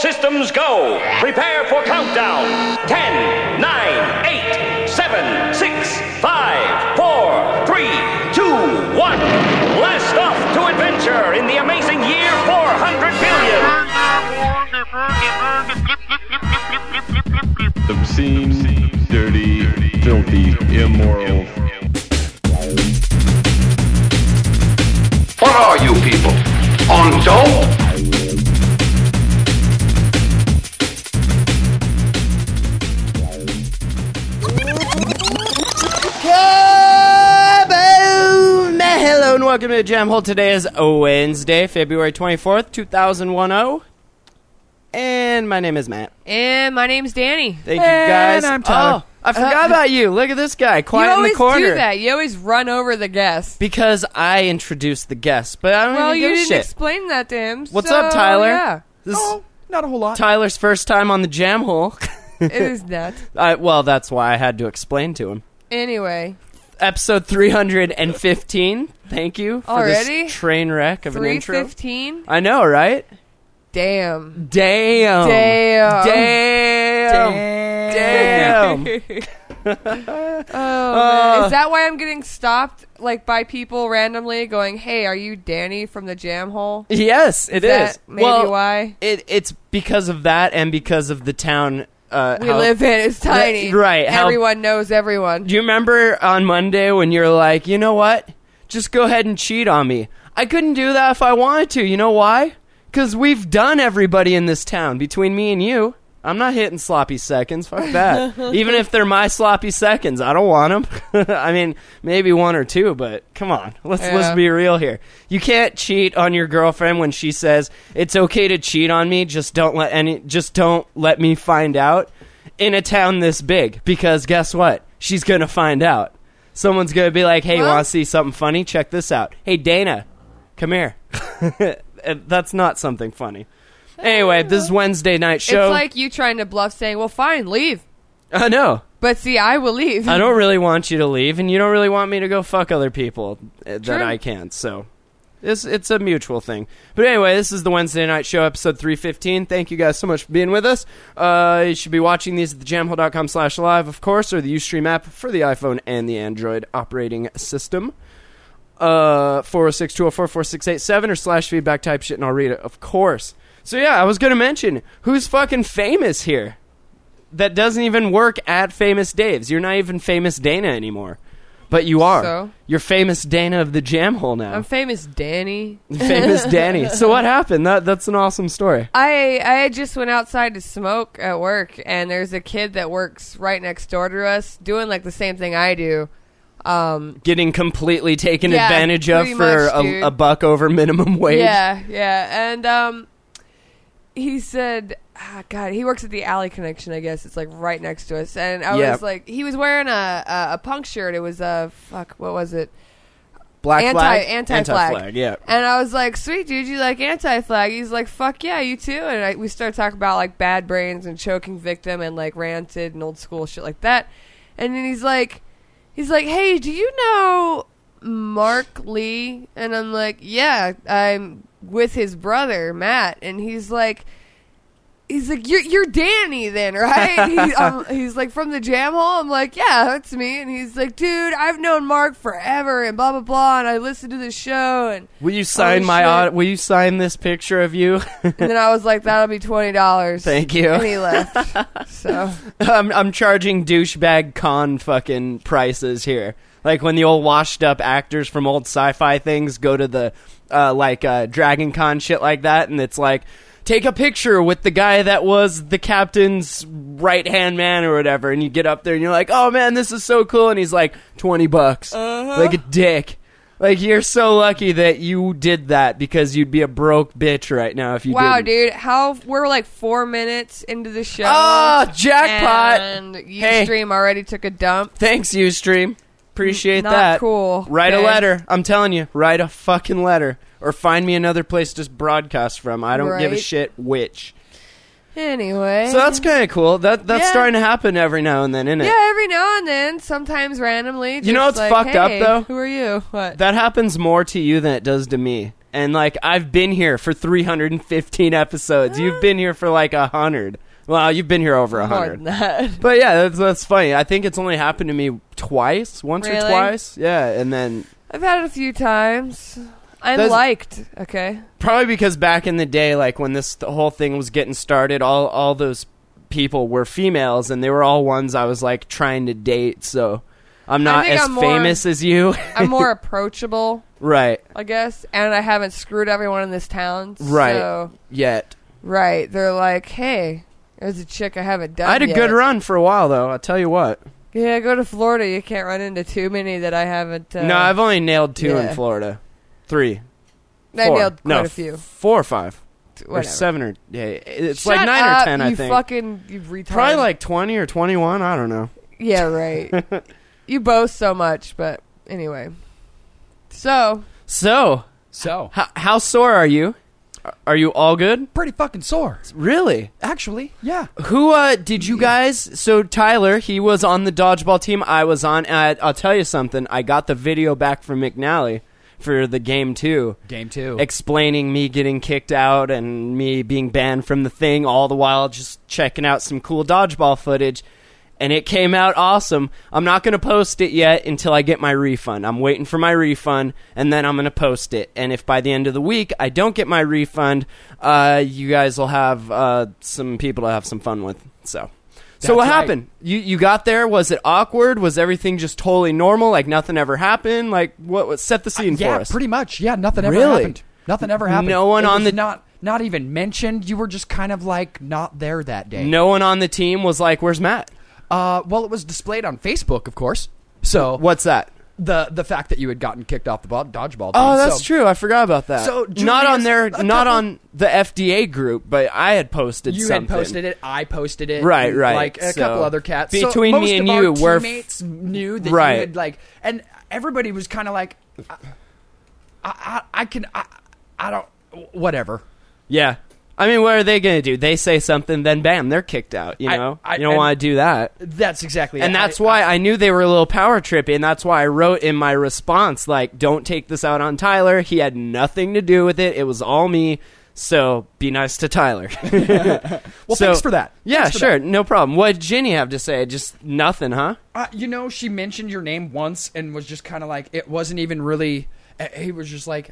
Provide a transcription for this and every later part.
systems go. Prepare for countdown. 10, 9, 8, 7, 6, 5, 4, 3, 2, 1. Blast off to adventure in the amazing year 400 billion. Obscene, dirty, filthy, immoral. What are you people? On dope? Hello and welcome to the Jam Hole. Today is Wednesday, February 24th, 2010. And my name is Matt. And my name's Danny. Thank you, guys. And I'm Tyler. Oh, I forgot about you. Look at this guy, quiet in the corner. You always do that. You always run over the guest. Because I introduced the guest, but I don't even give a shit. Well, you didn't explain that to him. What's up, Tyler? Yeah. This is Not a whole lot. Tyler's first time on the Jam Hole. It is not. Well, that's why I had to explain to him. Anyway. Episode 315. Thank you for Already? this train wreck of an intro. 315? I know, right? Damn. Damn. Damn. Damn. Damn. Man. Is that why I'm getting stopped by people randomly going, hey, are you Danny from the Jam Hole? Yes, it is. Maybe well, why? It's because of that and because of the town we live in. It's tiny. Right. Everyone knows everyone. Do you remember on Monday when you're like, you know what? Just go ahead and cheat on me. I couldn't do that if I wanted to. You know why? Because we've done everybody in this town. Between me and you, I'm not hitting sloppy seconds. Fuck that. Even if they're my sloppy seconds, I don't want them. I mean, maybe one or two, but come on. Let's be real here. You can't cheat on your girlfriend when she says it's okay to cheat on me. Just don't let me find out in a town this big. Because guess what? She's gonna find out. Someone's gonna be like, "Hey, want to see something funny? Check this out. Hey, Dana, come here." That's not something funny. Anyway, this is Wednesday night show. It's like you trying to bluff saying, well, fine, leave. I know. But see, I will leave. I don't really want you to leave, and you don't really want me to go fuck other people that True. I can't, so it's a mutual thing. But anyway, this is the Wednesday night show, episode 315. Thank you guys so much for being with us. You should be watching these at thejamhole.com/live, of course, or the Ustream app for the iPhone and the Android operating system. 406-204-4687 or /feedback, type shit and I'll read it, of course. So yeah, I was gonna mention who's fucking famous here that doesn't even work at Famous Dave's. You're not even Famous Dana anymore, but you are. So? You're Famous Dana of the Jam Hole now. I'm Famous Danny. Famous Danny. So what happened? That's an awesome story. I just went outside to smoke at work, and there's a kid that works right next door to us doing the same thing I do. Getting completely taken Yeah, advantage of pretty for much, dude. a buck over minimum wage. Yeah, and he said, God, he works at the Alley Connection, I guess. It's right next to us. And I was like, he was wearing a punk shirt. It was what was it? Black flag? Anti-flag, yeah. And I was like, sweet, dude, you like anti-flag? He's like, fuck yeah, you too. And we started talking about Bad Brains and Choking Victim and Rancid and old school shit like that. And then he's like, hey, do you know Mark Lee? And I'm like, yeah, I'm with his brother, Matt. And he's like, you're Danny then, right? He's like, from the Jam Hole? I'm like, yeah, that's me. And he's like, dude, I've known Mark forever and blah, blah, blah. And I listened to the show. And will you sign will you sign this picture of you? And then I was like, that'll be $20. Thank you. And he left. So I'm charging douchebag con fucking prices here. Like when the old washed up actors from old sci-fi things go to the Dragon Con shit like that, and it's like, take a picture with the guy that was the captain's right-hand man or whatever, and you get up there and you're like, oh man, this is so cool, and he's like, $20. Like a dick. Like, you're so lucky that you did that, because you'd be a broke bitch right now if you didn't. Wow, dude, we're 4 minutes into the show. Oh, jackpot! And Ustream already took a dump. Thanks, Ustream. Appreciate Not that. cool. Write a Okay. letter. I'm telling you, write a fucking letter. Or find me another place to broadcast from. I don't give a Right. shit which. Anyway. So that's kind of cool. That's starting to happen every now and then, isn't it? Yeah, every now and then, sometimes randomly. You know just what's fucked up, hey, though? Who are you? What? That happens more to you than it does to me. And, like, I've been here for 315 episodes. You've been here for, like, 100. Well, you've been here over More 100. than that. But, yeah, that's funny. I think it's only happened to me twice. Once or Really? twice. Yeah, and then... I've had it a few times. I'm Does- liked, okay? Probably because back in the day, like, when the whole thing was getting started, all those people were females, and they were all ones I was, like, trying to date, so... I'm not think as I'm more- famous as you. I'm more approachable, Right. I guess, and I haven't screwed everyone in this town. Right. So, Yet. right. They're like, hey, there's a chick I haven't done I had a yet. good run for a while, though. I'll tell you what. Yeah, go to Florida. You can't run into too many that I haven't. No, I've only nailed 2 yeah. in Florida. 3. I 4. nailed quite no, a few. 4 or 5. Or Whatever. 7 or... Yeah, it's Shut like 9 up, or 10, I you think. fucking you retard. Probably like 20 or 21. I don't know. Yeah, right. You boast so much, but anyway. So, So, So, how sore are you? Are you all good? pretty fucking sore. Really? Actually, yeah. Who did you guys? So Tyler, he was on the dodgeball team. I was on. And I'll tell you something. I got the video back from McNally for the game 2, Game 2. explaining me getting kicked out and me being banned from the thing. All the while, just checking out some cool dodgeball footage. And it came out awesome. I'm not going to post it yet until I get my refund. I'm waiting for my refund, and then I'm going to post it. And if by the end of the week I don't get my refund, you guys will have some people to have some fun with. So what right. happened? You got there? Was it awkward? Was everything just totally normal? Like nothing ever happened? Like what set the scene yeah, for us? pretty much. Yeah, nothing ever Really? happened. Nothing ever happened. No one It on was the- not even mentioned. You were just kind of like not there that day. No one on the team was like, "Where's Matt?" Well, it was displayed on Facebook, of course. So What's that? the fact that you had gotten kicked off the dodgeball team. Oh, that's So- true. I forgot about that. So, not on Julius, their, a not couple- on the FDA group, but I had posted You something. had posted it. I posted it. Right, and, right. Like a So, couple other cats. So between me most and of our you, we're teammates knew that Right. you had like, and everybody was kind of like, I don't, whatever. Yeah. I mean, what are they going to do? They say something, then bam, they're kicked out. You I- know, I- you don't and- want to do that. That's exactly And it. that's why I knew they were a little power trippy, and that's why I wrote in my response, like, don't take this out on Tyler. He had nothing to do with it. It was all me. So be nice to Tyler. Well, So- thanks for that. Yeah, Thanks for sure, that. no problem. What did Ginny have to say? Just nothing, huh? She mentioned your name once and was just kind of like, it wasn't even really. He was just like,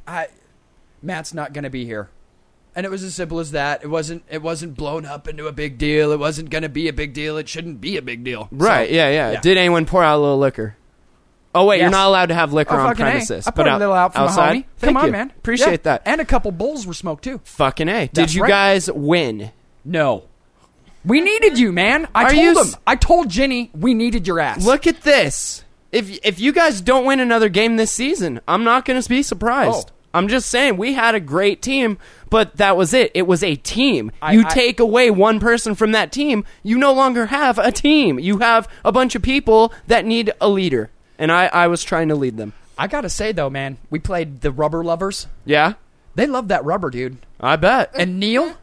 Matt's not gonna be here, and it was as simple as that. It wasn't blown up into a big deal. It wasn't gonna be a big deal. It shouldn't be a big deal. Right, So, yeah. Did anyone pour out a little liquor? Oh, wait, Yes. you're not allowed to have liquor Oh, on fucking A. premises. I but put a little out from outside? the homie. Thank Come on, you. man. Appreciate Yeah. that. And a couple bowls were smoked too. Fucking A. Did That's you right. guys win? No. We needed you, man. Are I you told s- him. I told Jenny we needed your ass. Look at this. If you guys don't win another game this season, I'm not going to be surprised. Oh. I'm just saying we had a great team, but that was it. It was a team. I- Take away one person from that team, you no longer have a team. You have a bunch of people that need a leader, and I was trying to lead them. I gotta say though, man, we played the Rubber Lovers. Yeah, They love that rubber, dude. I bet. And Neil,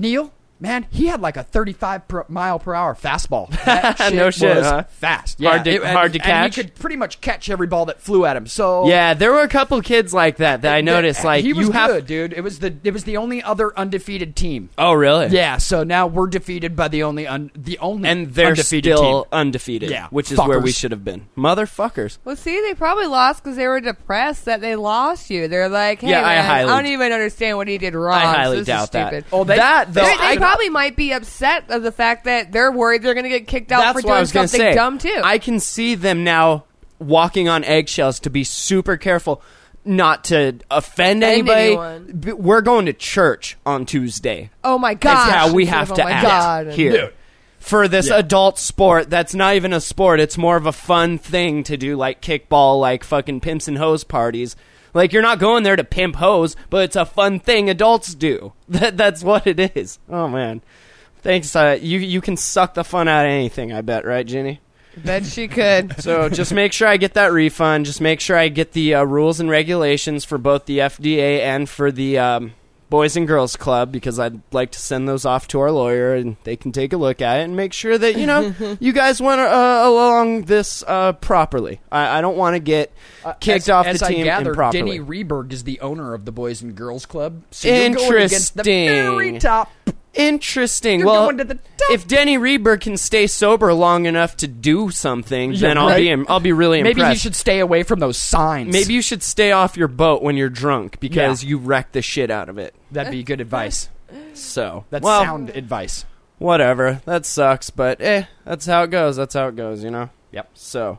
man, he had like a 35 mile per hour fastball. That shit No shit, was huh? fast. Hard to- and- hard to and catch? he could pretty much catch every ball that flew at him. So Yeah, there were a couple kids like that I noticed. Like he was you have. good, dude. It was the only other undefeated team. Oh, really? Yeah. So now we're defeated by the only And they're undefeated still team. undefeated. Yeah, which is where we fuckers. should have been. Motherfuckers. well, see, they probably lost because they were depressed that they lost you. They're like, hey, Yeah, I man, I highly- don't even understand what he did wrong. I highly so this doubt is that. stupid. Oh, that though, They probably might be upset of the fact that they're worried they're going to get kicked out That's for what I doing was gonna something say. dumb too. I can see them now walking on eggshells to be super careful not to offend anybody. anyone. We're going to church on Tuesday. oh my god! That's how we have to oh my act God. here. Dude. For this adult sport that's not even a sport, it's more of a fun thing to do, like kickball, like fucking pimps and hoes parties. Like, you're not going there to pimp hoes, but it's a fun thing adults do. That's what it is. Oh, man. Thanks. You can suck the fun out of anything, I bet, right, Ginny? Bet she could. So just make sure I get that refund. Just make sure I get the rules and regulations for both the FDA and for the Boys and Girls Club, because I'd like to send those off to our lawyer and they can take a look at it and make sure that, you know, you guys went along this properly. I don't want to get kicked off the team improperly. Denny Reberg is the owner of the Boys and Girls Club. So you're going against the very top. Interesting. You're well, going to the top. If Denny Reberg can stay sober long enough to do something, then I'll be really impressed. Maybe he should stay away from those signs. Maybe you should stay off your boat when you're drunk because you wreck the shit out of it. That'd be good advice. So that's sound advice. Whatever. That sucks, but that's how it goes. That's how it goes, you know? Yep. So,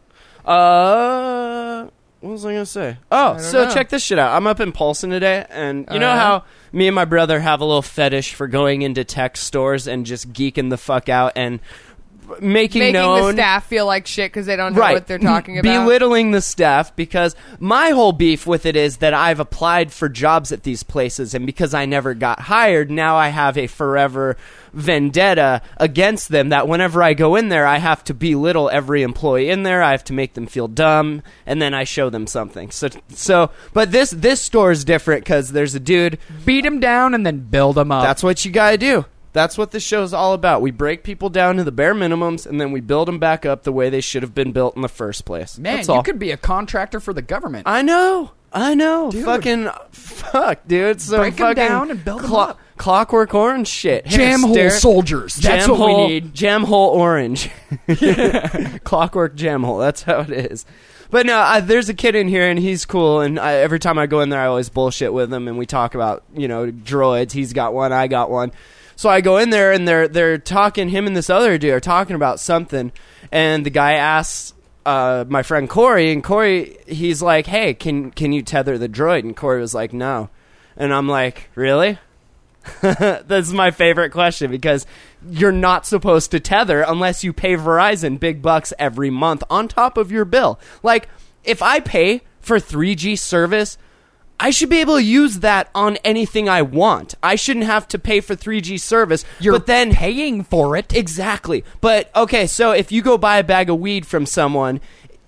what was I going to say? Oh, so check this shit out. I'm up in Polson today, and you know how me and my brother have a little fetish for going into tech stores and just geeking the fuck out and making the staff feel like shit because they don't know what they're talking about. Belittling the staff, because my whole beef with it is that I've applied for jobs at these places, and because I never got hired, now I have a forever vendetta against them that whenever I go in there, I have to belittle every employee in there. I have to make them feel dumb, and then I show them something. So, but this store is different because there's a dude. Beat him down and then build him up. That's what you gotta do. That's what this show's all about. We break people down to the bare minimums, and then we build them back up the way they should have been built in the first place. Man, That's all. You could be a contractor for the government. I know. Dude. Fuck, dude. So break them down and build them up. Clockwork Orange shit. Jam hole soldiers. That's what we need. Jam hole orange. Clockwork jam hole. That's how it is. But no, there's a kid in here, and he's cool, and every time I go in there, I always bullshit with him, and we talk about, you know, droids. He's got one, I got one. So I go in there, and they're talking, him and this other dude are talking about something, and the guy asks my friend Corey, and Corey, he's like, hey, can you tether the droid? And Corey was like, no. And I'm like, really? That's my favorite question, because you're not supposed to tether unless you pay Verizon big bucks every month on top of your bill. Like, if I pay for 3G service, I should be able to use that on anything I want. I shouldn't have to pay for 3G service. But then paying for it. Exactly. But, okay, so if you go buy a bag of weed from someone,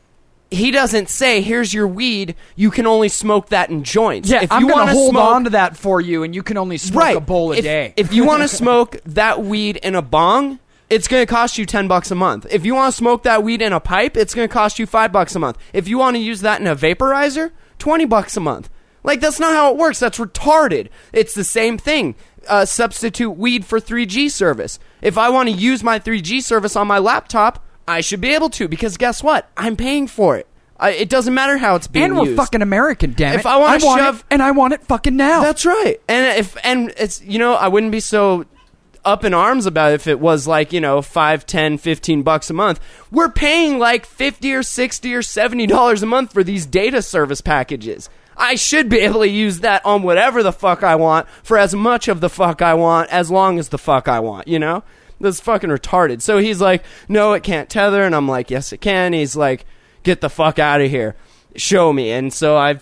he doesn't say, here's your weed, you can only smoke that in joints. Yeah, if I'm going to hold smoke, on to that for you, and you can only smoke a bowl a day. If you want to smoke that weed in a bong, it's going to cost you $10 a month. If you want to smoke that weed in a pipe, it's going to cost you $5 a month. If you want to use that in a vaporizer, $20 a month. Like, that's not how it works. That's retarded. It's the same thing. Substitute weed for 3G service. If I want to use my 3G service on my laptop, I should be able to, because guess what? I'm paying for it. It doesn't matter how it's being used. And we're fucking American, damn it. If I want to shove... and I want it fucking now. That's right. And it's, you know, I wouldn't be so up in arms about it if it was like, you know, $5, $10, $15 a month. We're paying like $50 or $60 or $70 a month for these data service packages. I should be able to use that on whatever the fuck I want for as much of the fuck I want as long as the fuck I want, you know? That's fucking retarded. So he's like, no, it can't tether. And I'm like, yes, it can. He's like, get the fuck out of here. Show me. And so I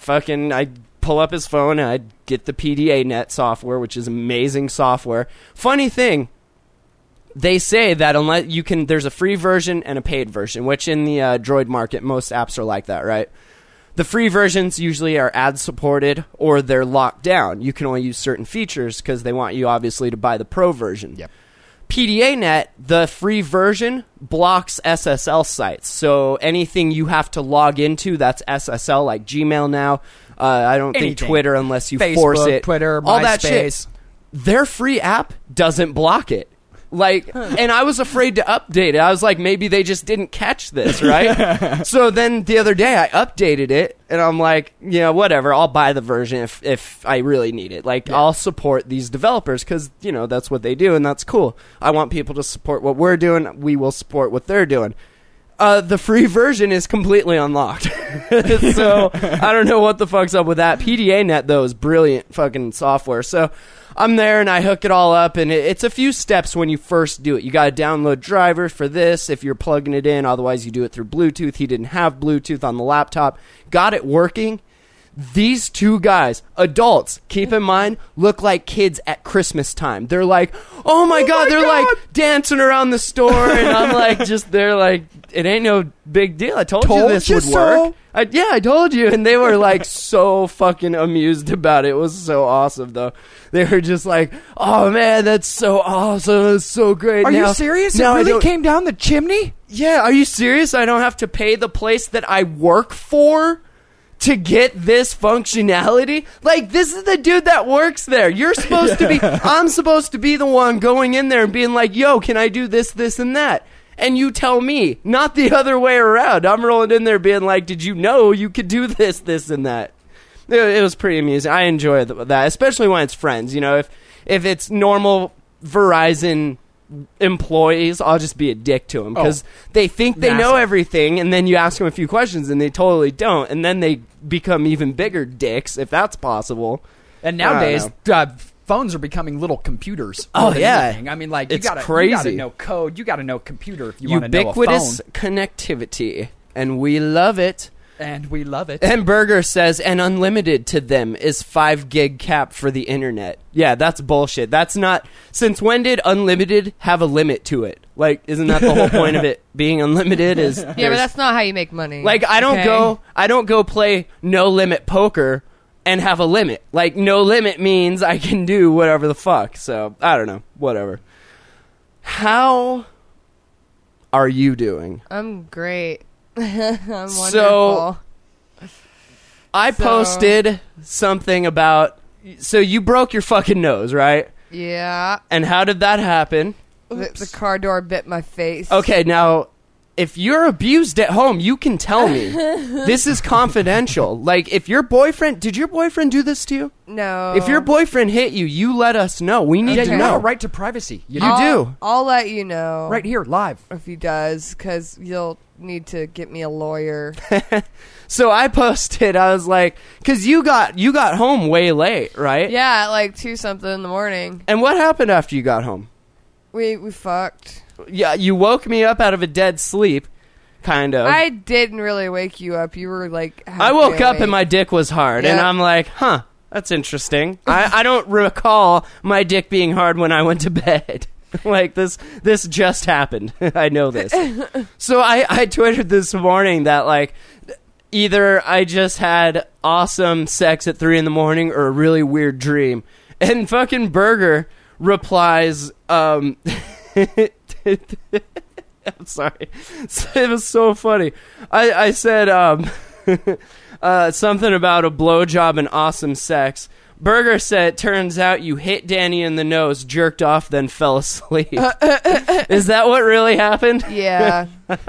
pull up his phone and I get the PDA-Net software, which is amazing software. Funny thing, they say that unless you can, there's a free version and a paid version, which in the Droid market, most apps are like that, right? The free versions usually are ad-supported or they're locked down. You can only use certain features because they want you, obviously, to buy the pro version. Yep. PDA-Net, the free version, blocks SSL sites. So anything you have to log into that's SSL, like Gmail now, I don't think Twitter unless you Facebook, force it. Twitter, all MySpace. That shit. Their free app doesn't block it. Like, and I was afraid to update it. I was like, maybe they just didn't catch this, right? So then the other day I updated it, and I'm like, you know, whatever, I'll buy the version if I really need it. Like, I'll support these developers because, you know, that's what they do, and that's cool. I want people to support what we're doing. We will support what they're doing. The free version is completely unlocked. So I don't know what the fuck's up with that. PDA-Net, though, is brilliant fucking software. So I'm there and I hook it all up, and it's a few steps when you first do it. You got to download drivers for this if you're plugging it in. Otherwise, you do it through Bluetooth. He didn't have Bluetooth on the laptop. Got it working. These two guys, adults, keep in mind, look like kids at Christmas time. They're like, oh my God, they're like dancing around the store, and I'm like, they're like, it ain't no big deal. I told you Told this you would so. work. I told you. And they were like so fucking amused about it. It was so awesome, though. They were just like, oh, man, that's so awesome. That's so great. Are Now- you serious? now It I really don't- came down the chimney? Yeah, are you serious? I don't have to pay the place that I work for to get this functionality? Like, this is the dude that works there. You're supposed to be, I'm supposed to be the one going in there and being like, yo, can I do this, this, and that? And you tell me, not the other way around. I'm rolling in there being like, did you know you could do this, this, and that? It was pretty amusing. I enjoy that, especially when it's friends. You know, if it's normal Verizon employees, I'll just be a dick to them because they think they know massive. everything, and then you ask them a few questions and they totally don't, and then they become even bigger dicks if that's possible. And I don't nowadays, know. phones are becoming little computers. Oh, more than yeah. anything. I mean, like, It's you gotta crazy. know code. You got to know computer if you want to know a Ubiquitous phone. connectivity, and we love it. And we love it. And Burger says, and unlimited to them is 5 gig cap for the internet. Yeah, that's bullshit. That's not. Since when did unlimited have a limit to it? Like, isn't that the whole point of it being unlimited? Is Yeah, but that's not how you make money. like I don't go play no limit poker and have a limit. Like, no limit means I can do whatever the fuck. So I don't know, whatever. How are you doing? I'm great. I'm wonderful. So I posted something about. So you broke your fucking nose, right? Yeah, And how did that happen? the car door bit my face. Okay, now, if you're abused at home, you can tell me. This is confidential. Like, if your boyfriend... Did your boyfriend do this to you? No. If your boyfriend hit you, you let us know. We need yeah, to you know. have a right to privacy. You You do. do. I'll let you know. Right here, live. If he does, because you'll need to get me a lawyer. So I posted, I was like... Because you got home way late, right? Yeah, at like 2-something in the morning. And what happened after you got home? We fucked. Yeah, you woke me up out of a dead sleep, kind of. I didn't really wake you up. You were like... I woke up and awake. my dick was hard, and Yeah. I'm like, huh, that's interesting. I don't recall my dick being hard when I went to bed. Like, this just happened. I know this. So I twittered this morning that, like, either I just had awesome sex at 3 in the morning or a really weird dream. And fucking Burger replies, I'm sorry. It was so funny. I said something about a blowjob and awesome sex. Burger said, turns out you hit Danny in the nose, jerked off, then fell asleep. Is that what really happened? Yeah.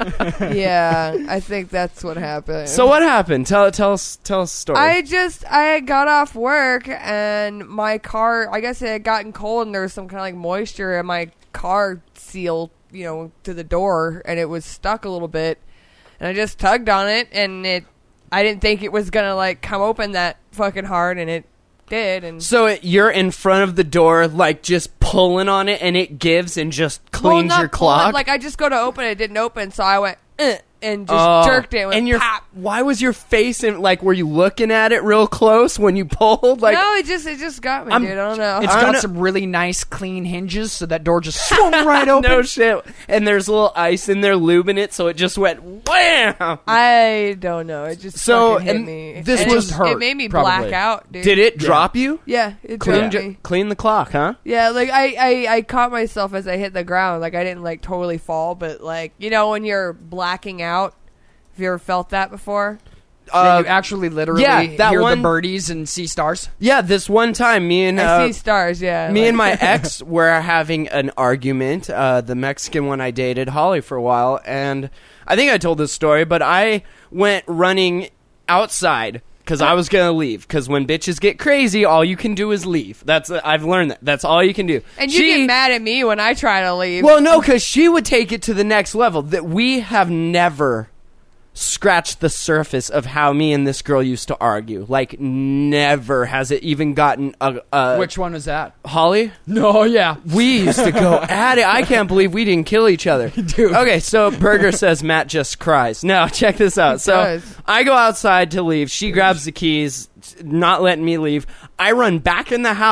Yeah, I think that's what happened. So what happened? Tell us a story. I got off work and my car, I guess it had gotten cold and there was some kind of like moisture in my car seal, to the door, and it was stuck a little bit. And I just tugged on it, and I didn't think it was gonna like come open that fucking hard, and it did. And So you're in front of the door, like just pulling on it, and it gives and just cleans not your pulling, clock. like I just go to open it, didn't open, so I went and just jerked it. And your why was your face in? Like, were you looking at it real close when you pulled? Like, no, it just got me, dude. I don't know. It's I don't got know. some really nice, clean hinges, so that door just swung right open. no shit. And there's a little ice in there, lubing it, so it just went wham. I don't know. It just So, fucking hit and me. this And was it hurt, made me probably. black out, dude. Did it drop you? Yeah, it Clean, dropped me. clean the clock, huh? Yeah, like I caught myself as I hit the ground. Like I didn't like totally fall, but like when you're blacking out. Have you ever felt that before? That you actually literally that hear one- the birdies and see stars. Yeah, this one time, me and I see stars. Yeah, me like- and my ex were having an argument. The Mexican one I dated, Holly, for a while, and I think I told this story, but I went running outside because I was gonna leave. Because when bitches get crazy, all you can do is leave. I've learned that. That's all you can do. And you get mad at me when I try to leave. Well, no, because she would take it to the next level. That we have never scratched the surface of how me and this girl used to argue. Like, never has it even gotten a Which one was that? Holly? No, yeah. We used to go at it. I can't believe we didn't kill each other. Dude. Okay, so Burger says Matt just cries. Now, check this out. So does. I go outside to leave. She grabs the keys, not letting me leave. I run back in the house,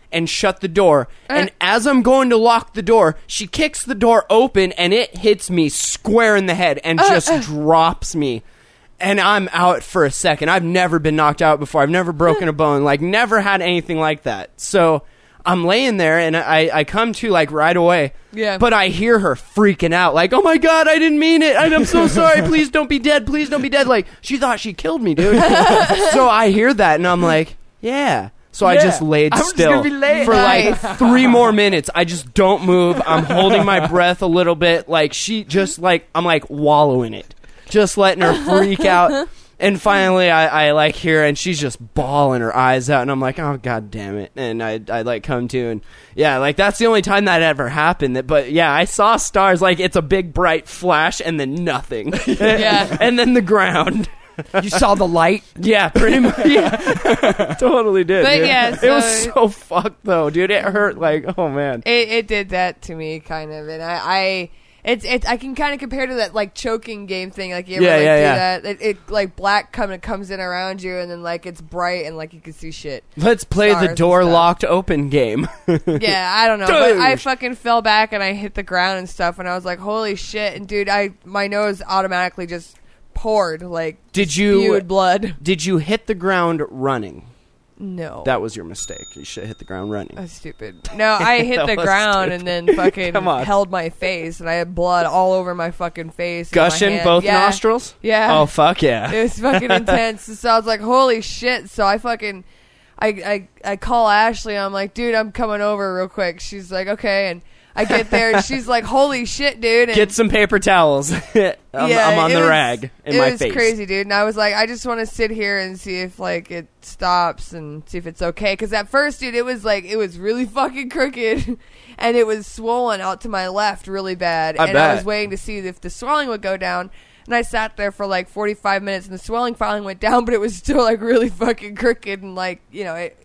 and shut the door. And as I'm going to lock the door, she kicks the door open and it hits me square in the head and just drops me. And I'm out for a second. I've never been knocked out before. I've never broken a bone. Like, never had anything like that. So I'm laying there, and I come to, like, right away. Yeah. But I hear her freaking out. Like, oh, my God, I didn't mean it. I'm so sorry. Please don't be dead. Please don't be dead. Like, she thought she killed me, dude. So I hear that, and I'm like, yeah. So I just laid still for, like, 3 more minutes. I just don't move. I'm holding my breath a little bit. Like, she just, like, I'm, like, wallowing it. Just letting her freak out. And finally, I like hear, and she's just bawling her eyes out, and I'm like, oh, God damn it. And I like come to, and yeah, like that's the only time that ever happened. But yeah, I saw stars, like it's a big bright flash and then nothing. Yeah. And then the ground. You saw the light? Yeah, pretty much. Yeah. Totally did. But dude. yeah, it was so- so fucked though, dude. It hurt like, oh man. It did that to me, kind of, and I can kind of compare to that like choking game thing. Like you ever do that? It like black comes in around you, and then like it's bright and like you can see shit. Let's play Stars the and door stuff. locked open game. Yeah, I don't know, but Dude. I fucking fell back and I hit the ground and stuff, and I was like, holy shit! And dude, my nose automatically just poured like spewed blood. Did you hit the ground running? No, That was your mistake. You should have hit the ground running. that's stupid. No, I hit That the was ground and then fucking Come on. held my face, and I had blood all over my fucking face. and my Gushing hand. both Yeah. nostrils? Yeah. Oh, fuck yeah. It was fucking intense. So I was like, holy shit. So I fucking, I call Ashley. I'm like, dude, I'm coming over real quick. She's like, okay. And I get there and she's like, holy shit, dude. And Get some paper towels. I'm on it the was- rag in my face. It was crazy, dude. And I was like, I just want to sit here and see if like it stops and see if it's okay. Because at first, dude, it was really fucking crooked. And it was swollen out to my left really bad. I I bet. was waiting to see if the swelling would go down. And I sat there for like 45 minutes, and the swelling finally went down, but it was still like really fucking crooked, and like, you know, it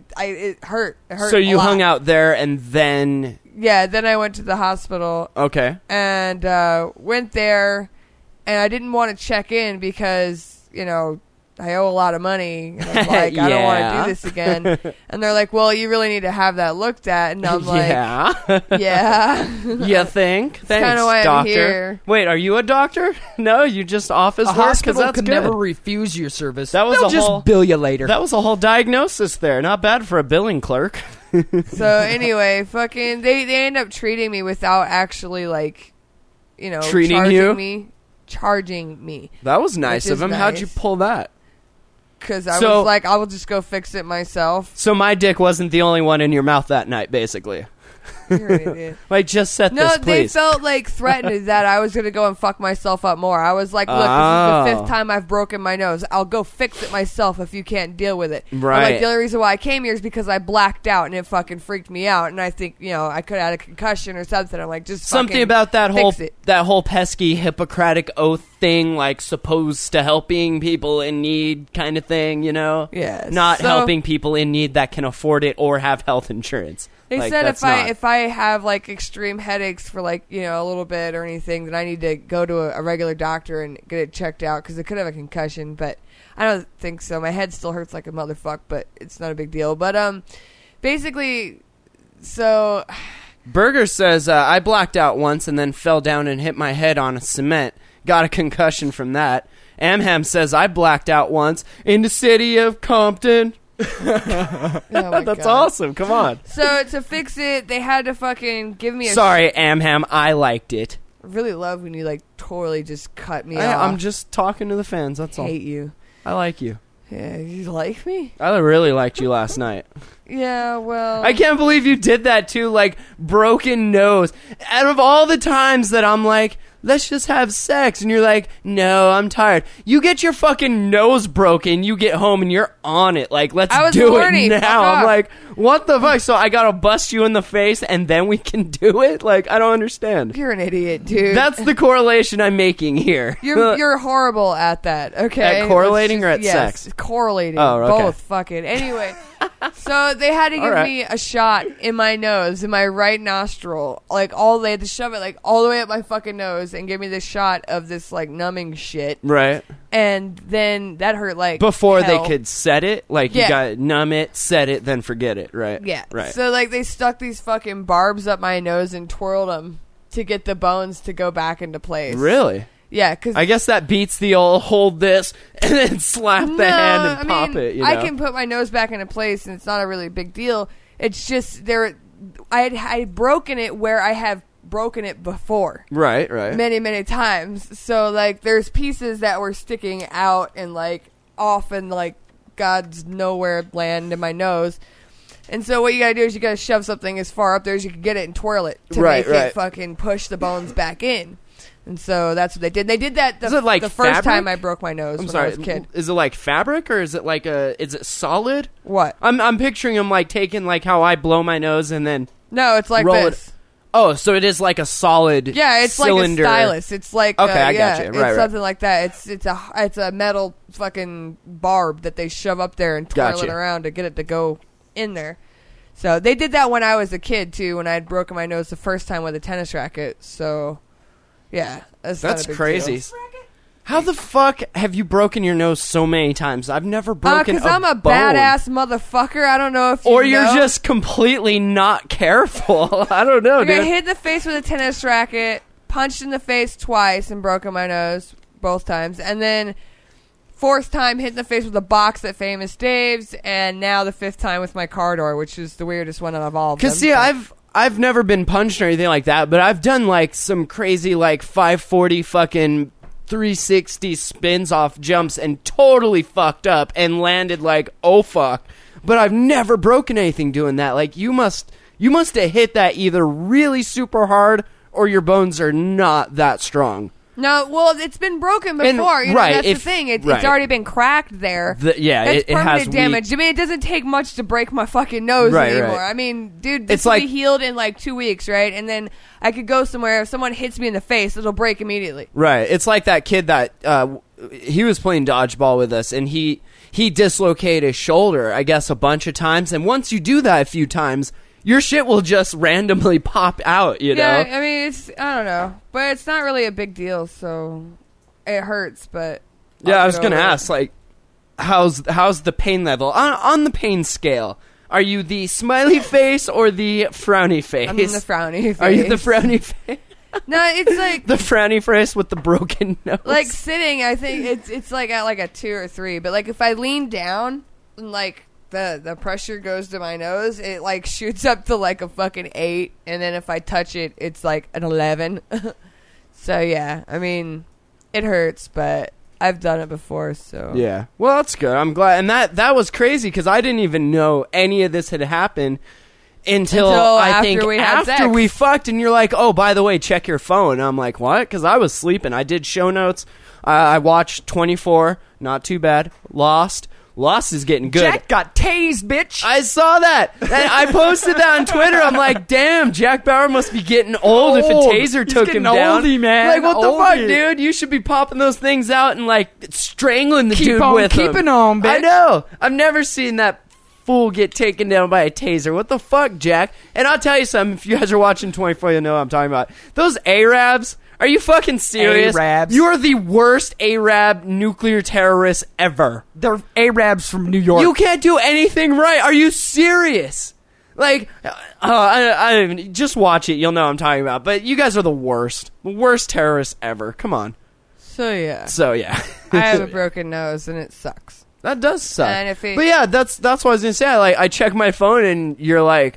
hurt. It hurt. So you a lot. hung out there and then... Yeah. Then I went to the hospital Okay. and went there, and I didn't want to check in because, you know, I owe a lot of money. And I'm like, I don't want to Yeah. do this again. And they're like, well, you really need to have that looked at. And I'm like, yeah. yeah. You think? Thanks, kinda why I'm doctor. here. Wait, are you a doctor? No, you just office A work? 'Cause hospital that's can good. never refuse your service. That was They'll a just whole- bill you later. That was a whole diagnosis there. Not bad for a billing clerk. So anyway, fucking, they end up treating me without actually, like, you know, Treating charging you? charging me. That was nice Which of is him. How'd you nice. pull that? Because I So- was like, I will just go fix it myself. So my dick wasn't the only one in your mouth that night, basically. You're an idiot. Like, just set No, this, they please. felt like threatened that I was going to go and fuck myself up more. I was like, look, Oh. this is the 5th time I've broken my nose. I'll go fix it myself if you can't deal with it. I'm Right. like, the only reason why I came here is because I blacked out and it fucking freaked me out. And I think, you know, I could have had a concussion or something. I'm like, just Something fucking about that fix whole it. pesky Hippocratic oath thing, like supposed to helping people in need kind of thing, you know? Yes. Not So- helping people in need that can afford it or have health insurance. They Like, said that's if I not- if I have like extreme headaches for like, you know, a little bit or anything, then I need to go to a regular doctor and get it checked out because it could have a concussion. But I don't think so. My head still hurts like a motherfucker, but it's not a big deal. But basically, so Burger says, I blacked out once and then fell down and hit my head on a cement. Got a concussion from that. Amham says, I blacked out once in the city of Compton. oh my That's God. awesome. Come on. So to fix it, they had to fucking give me a. Sorry, Amham. I liked it. I really love when you like totally just cut me off. I'm just talking to the fans. That's all. hate you. I like you. Yeah, you like me? I really liked you last night. Yeah, well. I can't believe you did that too, like, broken nose. Out of all the times that I'm like, let's just have sex, and you're like, no, I'm tired. You get your fucking nose broken, you get home, and you're on it. Like, let's I was do horny. it Fuck now. I'm off. like, what the fuck? So I gotta bust you in the face, and then we can do it? Like, I don't understand. You're an idiot, dude. That's the correlation I'm making here. You're horrible at that. Okay, At correlating Let's or at yes, sex? Correlating. Oh, okay. Both. Fucking. Anyway, So they had to give right. me a shot in my nose, in my right nostril, like all they had to shove it like all the way up my fucking nose and give me this shot of this like numbing shit. Right. And then that hurt like Before hell. they could set it, like Yeah. you got numb it, set it, then forget it. Right. Yeah. Right. So like they stuck these fucking barbs up my nose and twirled them to get the bones to go back into place. Really? Yeah, because I guess that beats the old hold this and then slap the hand and pop it. You know? I can put my nose back into place, and it's not a really big deal. It's just I had broken it where I have broken it before. Right. Right. Many, many times. So, like, there's pieces that were sticking out and, like, off in, like, God's nowhere land in my nose. And so what you gotta do is you gotta shove something as far up there as you can get it and twirl it to make it fucking push the bones back in. And so that's what they did. They did that Is it like the first fabric? time I broke my nose I'm when sorry. I was a kid. Is it like fabric or is it like is it solid? What? I'm picturing him like taking like how I blow my nose and then No, it's like roll this. it. Oh, so it is like a solid Yeah, it's cylinder. like a stylus. It's like Okay, I yeah, got you. it's Right, right. something like that. It's a metal fucking barb that they shove up there and twirl Gotcha. it around to get it to go in there. So they did that when I was a kid too, when I had broken my nose the first time with a tennis racket. So yeah, that's not a big crazy. deal. How the fuck have you broken your nose so many times? I've never broken Because I'm a bone. badass motherfucker. I don't know if you Or you're know. just completely not careful. I don't know, I got dude. hit in the face with a tennis racket, punched in the face twice, and broken my nose both times. And then fourth time hit in the face with a box at Famous Dave's, and now the fifth time with my car door, which is the weirdest one of all of them. Because see, I've never been punched or anything like that, but I've done like some crazy like 540 fucking 360 spins off jumps and totally fucked up and landed like oh fuck. But I've never broken anything doing that. Like you must have hit that either really super hard or your bones are not that strong. No, well, it's been broken And- before. You know, right, that's if- the thing. It's right. already been cracked there. Yeah, that's it has permanent damage. weak- I mean, it doesn't take much to break my fucking nose Right, anymore. right. I mean, dude, this It's will like- be healed in like 2 weeks, right? And then I could go somewhere. If someone hits me in the face, it'll break immediately. Right. It's like that kid that he was playing dodgeball with us and he dislocated his shoulder, I guess, a bunch of times. And once you do that a few times, your shit will just randomly pop out, you know? Yeah, I mean, I don't know. But it's not really a big deal, so it hurts, but... Yeah, I'll I was get going to over it. ask, like, how's the pain level? On the pain scale, are you the smiley face or the frowny face? I'm in the frowny face. Are you the frowny face? No, it's like... The frowny face with the broken nose? Like sitting, I think it's like at like a 2 or 3. But like if I lean down and like the pressure goes to my nose, it like shoots up to like a fucking 8, and then if I touch it, it's like an 11. So yeah, I mean, it hurts, but I've done it before, so Yeah. Well, that's good. I'm glad. And that was crazy because I didn't even know any of this had happened until I after think we had after sex. we fucked. And you're like, oh, by the way, check your phone. And I'm like, what? Because I was sleeping. I did show notes. I watched 24. Not too bad. Lost is getting good. Jack got tased, bitch. I saw that. And I posted that on Twitter. I'm like, damn, Jack Bauer must be getting old if a Old. taser He's took him getting down. oldie, man. Like, what the fuck, Oldie. dude? You should be popping those things out and, like, strangling the Keep dude on with them. keeping on, bitch. I know. I've never seen that fool get taken down by a taser. What the fuck, Jack? And I'll tell you something. If you guys are watching 24, you'll know what I'm talking about. Those Arabs... Are you fucking serious? Arabs. You are the worst Arab nuclear terrorist ever. They're Arabs from New York. You can't do anything right. Are you serious? Like, I don't even... Just watch it. You'll know what I'm talking about. But you guys are the worst. The worst terrorists ever. Come on. So yeah, So, yeah. I have a broken nose and it sucks. That does suck. And if it- But yeah, that's what I was going to say. I check my phone and you're like...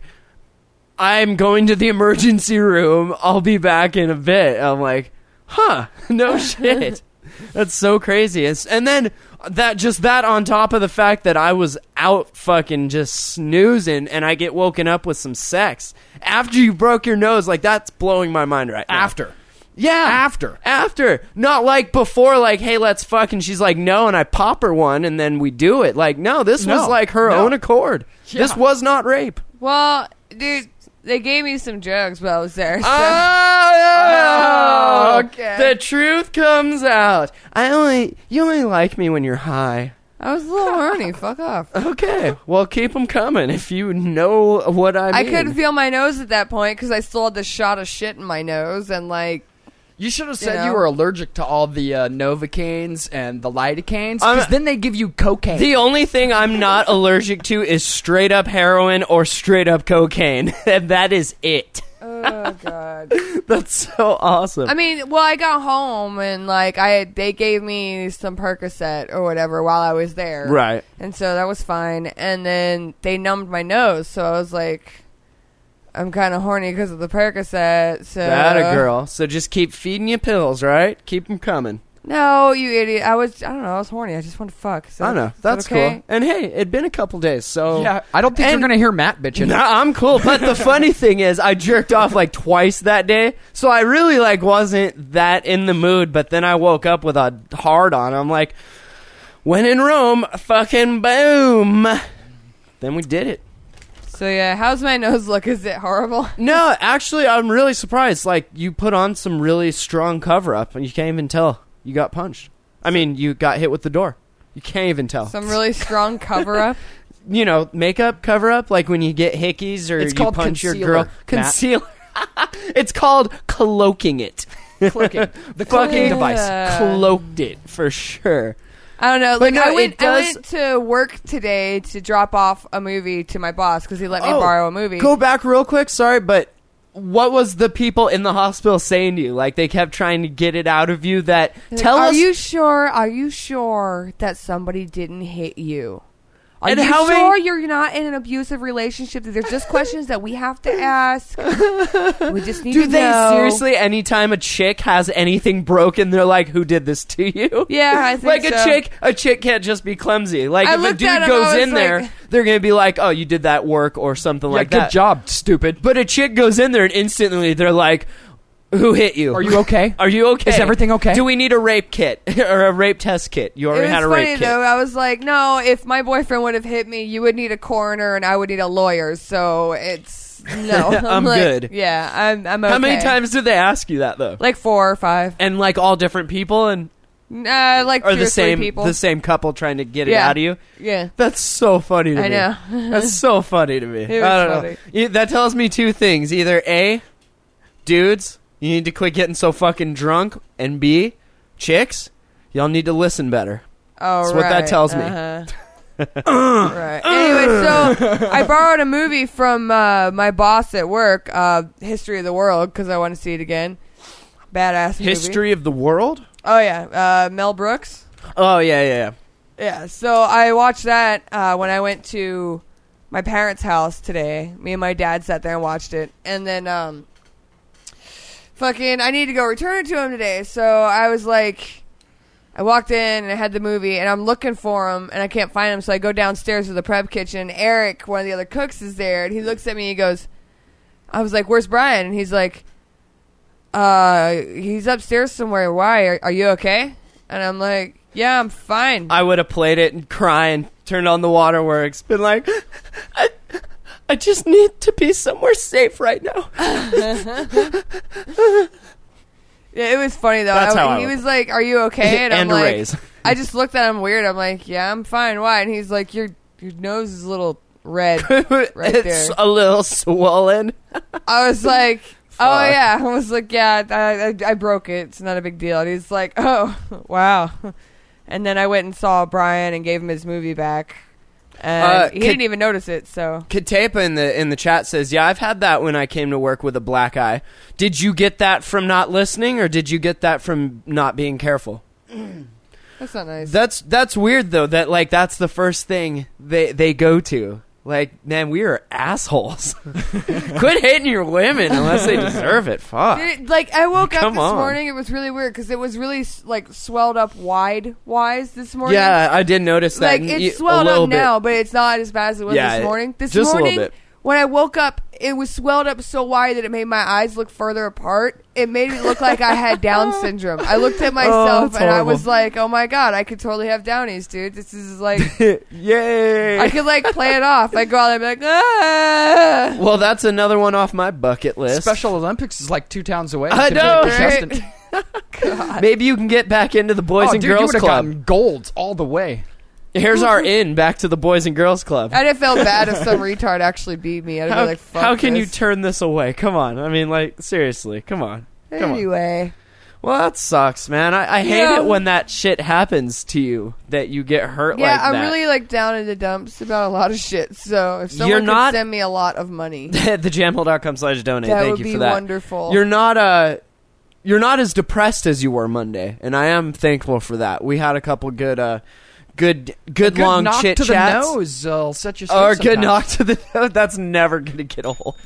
I'm going to the emergency room. I'll be back in a bit. I'm like, huh, no shit. That's so crazy. And then that on top of the fact that I was out fucking just snoozing and I get woken up with some sex after you broke your nose, like that's blowing my mind right now. After. Yeah. After. Not like before, like, hey, let's fuck. And she's like, no. And I pop her one and then we do it. Like, no, this was No. like her No. own accord. Yeah. This was not rape. Well, dude, they gave me some drugs while I was there. So. Oh, okay. The truth comes out. You only like me when you're high. I was a little horny. Fuck off. Okay, well, keep them coming if you know what I mean. I couldn't feel my nose at that point because I still had the shot of shit in my nose and like. You should have said know? you were allergic to all the Novocaines and the lidocaines, because then they give you cocaine. The only thing I'm not allergic to is straight up heroin or straight up cocaine, and that is it. Oh God. That's so awesome. I mean, well, I got home and like they gave me some Percocet or whatever while I was there, Right. And so that was fine. And then they numbed my nose, so I was like, I'm kind of horny because of the Percocet. So That a girl. So just keep feeding you pills, right? Keep them coming. No, you idiot. I don't know. I was horny. I just wanted to fuck. So I know. That's okay? cool. And hey, it'd been a couple days, so yeah, I don't think you're going to hear Matt bitching. Nah, I'm cool. But the funny thing is, I jerked off like twice that day, so I really like wasn't that in the mood. But then I woke up with a hard on. I'm like, when in Rome, fucking boom. Then we did it. So yeah, how's my nose look? Is it horrible? No, actually, I'm really surprised. Like, you put on some really strong cover up, and you can't even tell you got punched. I mean, you got hit with the door. You can't even tell. Some really strong cover up. You know, makeup cover up, like when you get hickeys or It's you called punch your concealer, girl. Matt. Concealer. It's called cloaking it. Cloaking. The cloaking device. Cloaked it for sure. I don't know. But Like no, I it does- went to work today to drop off a movie to my boss because he let me borrow a movie. Go back real quick. Sorry, but what was the people in the hospital saying to you? Like they kept trying to get it out of you. That Like, tell are us. you sure? Are you sure that somebody didn't hit you? Are And you how many- sure you're not in an abusive relationship? There's just questions that we have to ask. We just need Do to they know. seriously? Anytime a chick has anything broken, they're like, "Who did this to you?" Yeah, I think like so. a chick can't just be clumsy. Like I if a looked dude at him, goes I was in there, like- they're gonna be like, "Oh, you did that work" or something Yeah, like good that. job, stupid. But a chick goes in there and instantly they're like, "Who hit you? Are you okay? Are you okay? Is everything okay? Do we need a rape kit or a rape test kit? You It already was had a funny rape though. kit." I was like, no, if my boyfriend would have hit me, you would need a coroner and I would need a lawyer. So it's no. I'm like, good. Yeah, I'm okay. How many times did they ask you that though? Like 4 or 5. And like all different people and Like or 2 the or 3 same people. the same couple trying to get it Yeah. out of you? Yeah. That's so funny to I me. know. That's so funny to me. It was I don't funny. know. That tells me 2 things. Either A, dudes, you need to quit getting so fucking drunk, and B, chicks, y'all need to listen better. Oh, That's what that tells me. Right. Anyway, so I borrowed a movie from my boss at work, History of the World, because I want to see it again. Badass movie. History of the world? Oh, yeah. Mel Brooks. Oh, yeah. Yeah, so I watched that when I went to my parents' house today. Me and my dad sat there and watched it. And then, I need to go return it to him today. So I was like, I walked in and I had the movie and I'm looking for him and I can't find him. So I go downstairs to the prep kitchen. Eric, one of the other cooks, is there. And he looks at me and he goes, I was like, where's Brian? And he's like, he's upstairs somewhere. Why? Are you okay? And I'm like, yeah, I'm fine. I would have played it and crying, turned on the waterworks, been like, I just need to be somewhere safe right now. Yeah, it was funny though. That's how he I was like, "Are you okay?" And I'm And a like, raise. I just looked at him weird. I'm like, "Yeah, I'm fine." Why? And he's like, "Your nose is a little red." It's there. a little swollen. I was like, "Oh Fuck. yeah." I was like, "Yeah, I broke it. It's not a big deal." And he's like, "Oh, wow." And then I went and saw Brian and gave him his movie back, and he didn't even notice it. So Katepa in the chat says, "Yeah, I've had that when I came to work with a black eye." Did you get that from not listening, or did you get that from not being careful? that's not nice. That's weird though. That like that's the first thing they go to. Like, man, we are assholes. Quit hating your women unless they deserve it. Fuck. Like I woke up Come this on. morning, it was really weird because it was really like swelled up wise this morning. Yeah, I did notice that. Like And it's a swelled little up bit. now, but it's not as bad as it was Yeah, this morning. This just a little morning, bit. when I woke up, it was swelled up so wide that it made my eyes look further apart. It made it look like I had Down syndrome. I looked at myself that's and I horrible. was like, "Oh my god, I could totally have Downies, dude. This is like, Yay! I could like play it off. I go out and be like, ah." Well, that's another one off my bucket list. Special Olympics is like 2 towns away. I To be a know, contestant. God. Maybe you can get back into the Boys Oh, and dude, you Girls would have Club. gotten gold all the way. Here's our in back to the Boys and Girls Club. I'd have felt bad if some retard actually beat me. I'd be like, fuck How can you this. turn this away? Come on. I mean, like, seriously. Come on. Come on. Anyway. Well, that sucks, man. I hate Yeah. it when that shit happens to you, that you get hurt Yeah, like that. I'm really like down in the dumps about a lot of shit. So if someone could not- send me a lot of money, thejamhole.com/donate. that Thank would you be for that. wonderful. You're not as depressed as you were Monday, and I am thankful for that. We had a couple good Good long knock chit to the chats. nose. Set you Or straight good sometimes. knock to the nose. That's never gonna get old.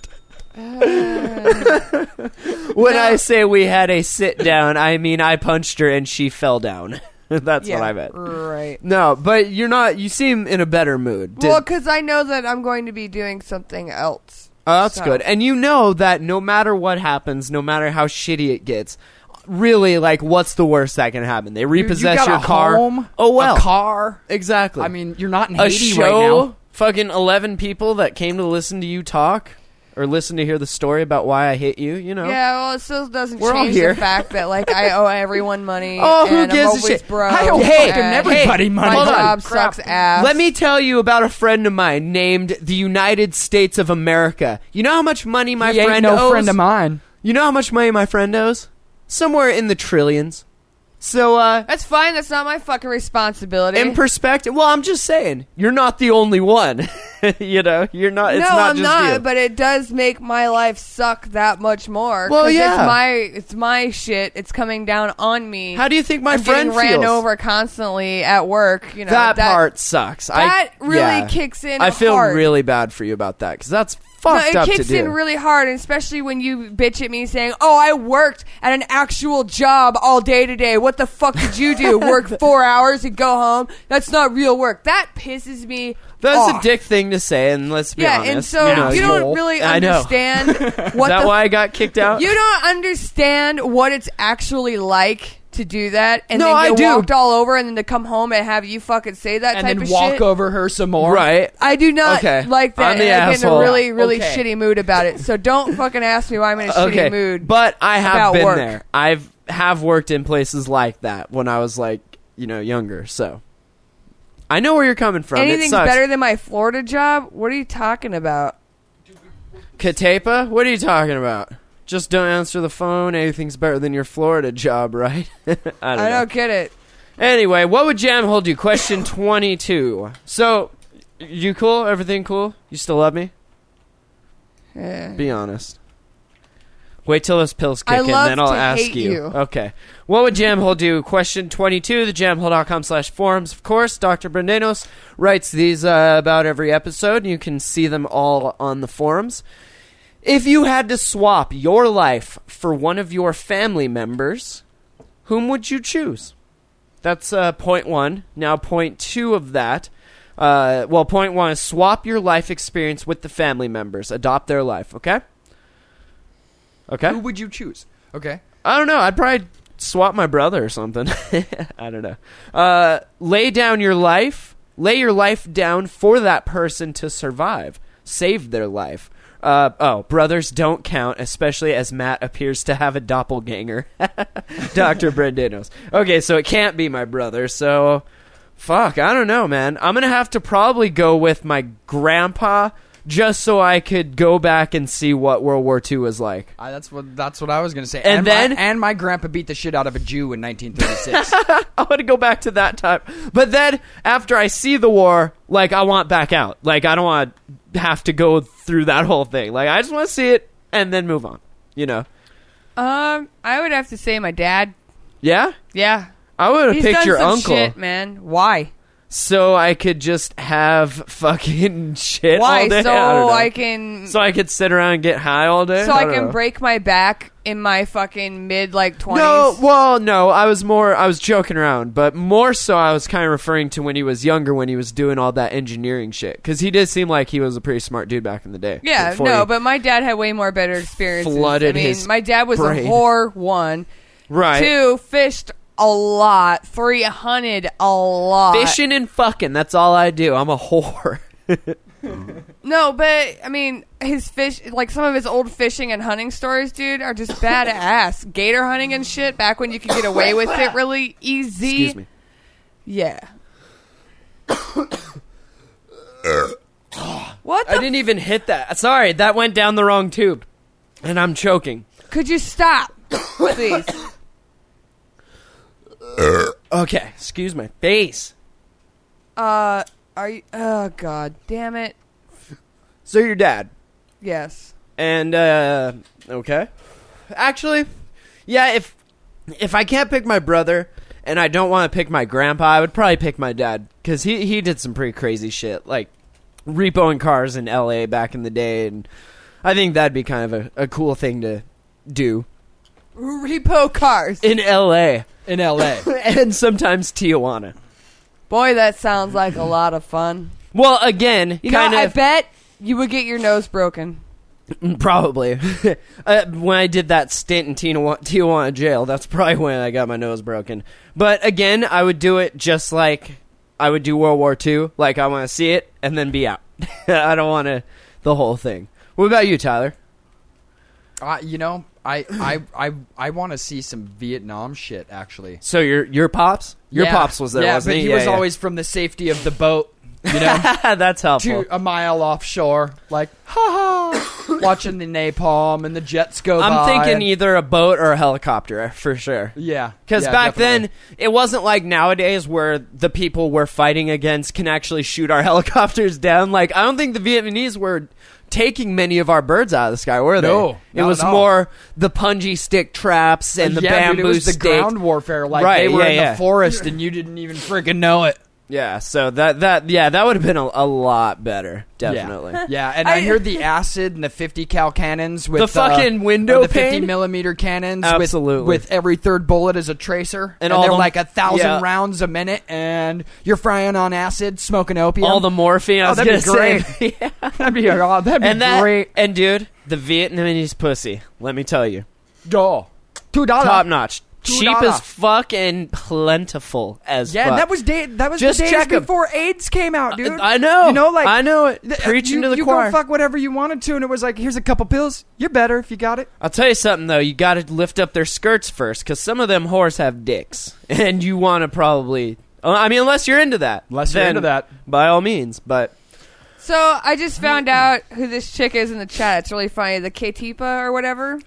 When I say we had a sit down, I mean I punched her and she fell down. That's yeah, what I meant. Right. No, but you're not. You seem in a better mood. Well, because I know that I'm going to be doing something else. Oh, that's So. good. And you know that no matter what happens, no matter how shitty it gets, really, like, what's the worst that can happen? They You repossess got your a car. home, Oh well, a car. exactly. I mean, you're not in a Haiti show. right now. Fucking 11 people that came to listen to you talk or listen to hear the story about why I hit you. You know. Yeah, well, it still doesn't We're all change here. the fact that like I owe everyone money. Oh, who and gives a I'm always shit? broke. I owe Hey, fucking and everybody money. My Hold on. job sucks ass. Let me tell you about a friend of mine named the United States of America. You know how much money my He ain't friend no owes? friend of mine. You know how much money my friend owes? Somewhere in the trillions. So, That's fine. That's not my fucking responsibility. in perspective, well, I'm just saying, you're not the only one. You know, you're not. It's no, not I'm just not. you. But it does make my life suck that much more. Well, 'cause yeah. it's my shit. It's coming down on me. How do you think my I'm friend getting ran feels? over constantly at work? You know that part sucks. that really yeah. kicks in I feel hard. really bad for you about that because that's No, fucked it up to kicks do. in really hard, and especially when you bitch at me saying, "Oh, I worked at an actual job all day today. What the fuck did you do? Work 4 hours and go home? That's not real work." That pisses me That's off. a dick thing to say, and let's be Yeah, honest. and so know, you don't really I know. understand Is what that the why I got kicked out? you don't understand what it's actually like to do that, and No, then I get do. walked all over, and then to come home and have you fucking say that And type then of walk shit. over her some more. Right. I do not Okay. like that. I'm the and I get in a asshole. really, really Okay. shitty mood about it. So don't fucking ask me why I'm in a Okay, shitty mood. but I have about been work. there. Have worked in places like that when I was like, younger. So I know where you're coming from. It Anything's sucks. better than my Florida job? What are you talking about? Katepa? What are you talking about? Just don't answer the phone. Anything's better than your Florida job, right? I don't I know. don't get it. Anyway, what would Jamhole do? Question 22. So, you cool? Everything cool? You still love me? Yeah. Be honest. Wait till those pills kick I in, love then I'll to ask hate you. Okay. What would Jamhole do? Question 22, thejamhole.com/forums. Of course, Dr. Brendanos writes these about every episode, and you can see them all on the forums. If you had to swap your life for one of your family members, whom would you choose? That's point one. Now, point two of that. Point one is swap your life experience with the family members. Adopt their life, okay? Okay? Who would you choose? Okay. I don't know. I'd probably swap my brother or something. I don't know. Lay your life down for that person to survive. Save their life. Brothers don't count, especially as Matt appears to have a doppelganger. Dr. Brendanos. Okay, so it can't be my brother, so fuck, I don't know, man. I'm gonna have to probably go with my grandpa just so I could go back and see what World War II was like. That's what I was gonna say. And then- my grandpa beat the shit out of a Jew in 1936. I want to go back to that time. But then, after I see the war, like, I want back out. Like, I don't want to have to go through that whole thing. Like, I just want to see it and then move on. You know? I would have to say my dad. Yeah? Yeah. I would have He's picked done your some uncle. shit, man. Why? So I could just have fucking shit Why? all day. So I don't know. I can. So I could sit around and get high all day? So I don't can know. break my back in my fucking mid 20s. No, I was joking around, but more so I was kind of referring to when he was younger, when he was doing all that engineering shit, because he did seem like he was a pretty smart dude back in the day. Yeah, before no, he- but my dad had way more better experiences. Flooded I mean, his my dad was brain. a whore, 1. right. 2, fished a lot. 3, hunted a lot. Fishing and fucking, that's all I do. I'm a whore. No, but I mean, his fish, like some of his old fishing and hunting stories, dude, are just badass. Gator hunting and shit, back when you could get away with it really easy. Excuse me. Yeah. What I the didn't even hit that. Sorry, that went down the wrong tube. And I'm choking. Could you stop, please? Okay, excuse my face. Are you? Oh God, damn it! So your dad. Yes. And, okay. Actually, yeah, if I can't pick my brother and I don't want to pick my grandpa, I would probably pick my dad. Because he did some pretty crazy shit, like repoing cars in L.A. back in the day. And I think that'd be kind of a cool thing to do. Repo cars. In L.A. In L.A. And sometimes Tijuana. Boy, that sounds like a lot of fun. Well, again, You know, kind I of... bet you would get your nose broken. Probably. When I did that stint in Tijuana jail, that's probably when I got my nose broken. But again, I would do it just like I would do World War II. Like, I want to see it and then be out. I don't want to the whole thing. What about you, Tyler? You know, I want to see some Vietnam shit, actually. So your pops? Your pops was there, wasn't but he? he was always from the safety of the boat, you know, That's helpful. to a mile offshore, like, ha-ha, watching the napalm and the jets go by. I'm thinking either a boat or a helicopter, for sure. Yeah. Because yeah, back definitely. then, it wasn't like nowadays where the people we're fighting against can actually shoot our helicopters down. Like, I don't think the Vietnamese were taking many of our birds out of the sky, were they? No, it not was at all. more the punji stick traps and the yeah, bamboo dude, it was the stick. ground warfare. Like, Right, they were in yeah. the forest and you didn't even freaking know it. Yeah, so that would have been a lot better, definitely. Yeah, yeah, and I heard the acid and the 50 cal cannons with The fucking window the 50 pane? millimeter cannons Absolutely. with every third bullet as a tracer, And and all they're the- like 1,000 yeah. rounds a minute, and you're frying on acid, smoking opium. All the morphine, I was that'd gonna be say. Yeah. that'd be great. And dude, the Vietnamese pussy, let me tell you. $2. Top notch. Cheap $2. as fuck and plentiful as Yeah, fuck. that was Just the days check 'em. before AIDS came out, dude. I know. You know, like I know it. Preaching to the you choir. go fuck whatever you wanted to, and it was like, here's a couple pills. You're better if you got it. I'll tell you something though. You got to lift up their skirts first, because some of them whores have dicks, and you want to probably. I mean, unless you're into that. Unless you're then into that. by all means. But So I just found out who this chick is in the chat. It's really funny. The K-Tipa or whatever.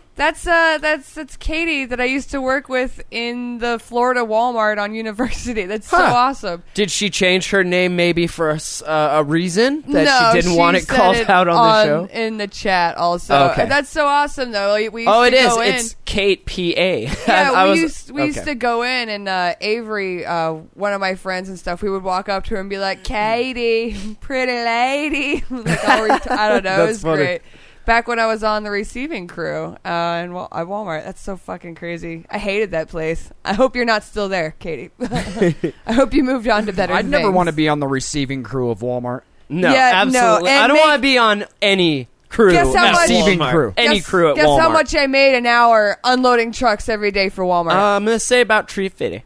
That's Katie that I used to work with in the Florida Walmart on University. That's so Huh. awesome. did she change her name maybe for a reason that no, she didn't want it said called out on the show? in the chat also. Okay. That's so awesome though. We used Oh, it to is. go in. It's Kate P.A. Yeah, I we was- used okay. to go in, and Avery, one of my friends and stuff, we would walk up to her and be like, "Katie, pretty lady." Like, I don't know. It That's was funny. great. Back when I was on the receiving crew at Walmart. That's so fucking crazy. I hated that place. I hope you're not still there, Katie. I hope you moved on to better I'd never things. want to be on the receiving crew of Walmart. No, Yeah, no, absolutely. and I don't make- want to be on any crew. Guess how at much- Receiving Walmart. crew. Any Guess- crew at Guess Walmart. how much I made an hour unloading trucks every day for Walmart? I'm gonna say about $3.50.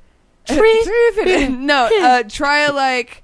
No, try like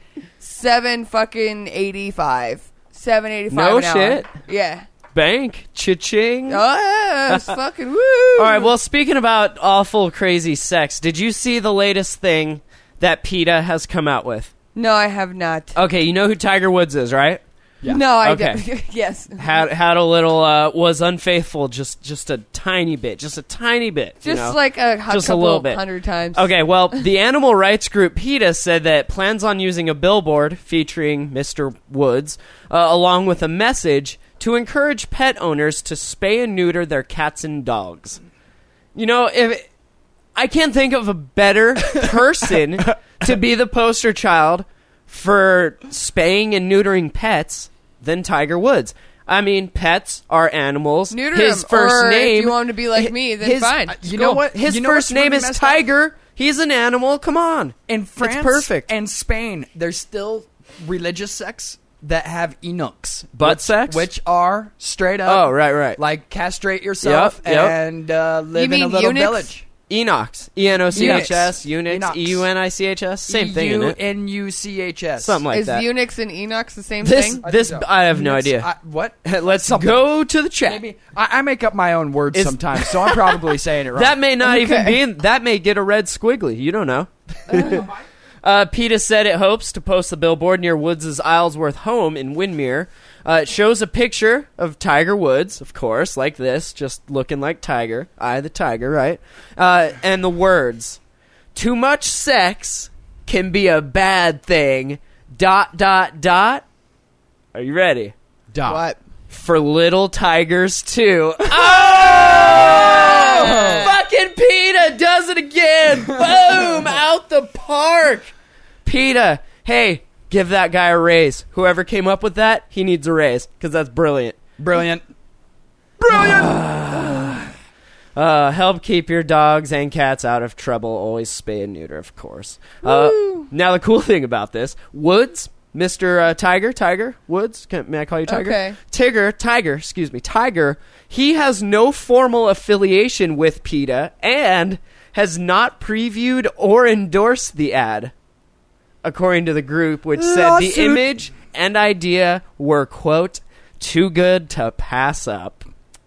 $7.85. $7.85 No an hour. shit. Yeah. Bank, cha-ching. Oh, yeah, it's fucking woo. All right. Well, speaking about awful, crazy sex, did you see the latest thing that PETA has come out with? No, I have not. Okay, you know who Tiger Woods is, right? Yeah. No, I Okay. don't. Yes. Had a little was unfaithful, just a tiny bit, you know? Like a Just a couple little bit. 100 times. Okay, well, the animal rights group PETA said that it plans on using a billboard featuring Mr. Woods, along with a message to encourage pet owners to spay and neuter their cats and dogs. You know, if I can't think of a better person to be the poster child for spaying and neutering pets than Tiger Woods. I mean, pets are animals. Neuter his him, first or name. if you want him to be like me, then fine. You know what? His You know first what's name really is messed up? Tiger. He's an animal. Come on. In France it's perfect. and Spain, there's still religious sects that have eunuchs. Butt sex? Which are straight up. Oh, right. Like, castrate yourself Yep. and live in a mean little eunuchs? village. Enochs. ENOCHS. Eunuchs. Eunuchs. EUNICHS. Same thing, isn't it? EUNUCHS. Something like Is that. eunuchs and Enochs the same This, thing? this, think so. I have no idea. What? Let's Something. go to the chat. Maybe I make up my own words Is- sometimes, so I'm probably saying it wrong. That may not even Okay. be in, that may get a red squiggly. You don't know. PETA said it hopes to post the billboard near Woods' Islesworth home in Windermere. It shows a picture of Tiger Woods, of course, like this, just looking like Tiger. I, the tiger, right? And the words, "Too much sex can be a bad thing, ... Are you ready? What? For little tigers, too." Oh! Fucking PETA does it again. Boom! Out the park. PETA, hey, give that guy a raise. Whoever came up with that, he needs a raise, because that's brilliant. Brilliant. Help keep your dogs and cats out of trouble. Always spay and neuter, of course. Now, the cool thing about this, Woods, Mr. Tiger Woods, may I call you Tiger? Okay. Tiger, he has no formal affiliation with PETA and has not previewed or endorsed the ad, according to the group, which said the image and idea were, quote, too good to pass up.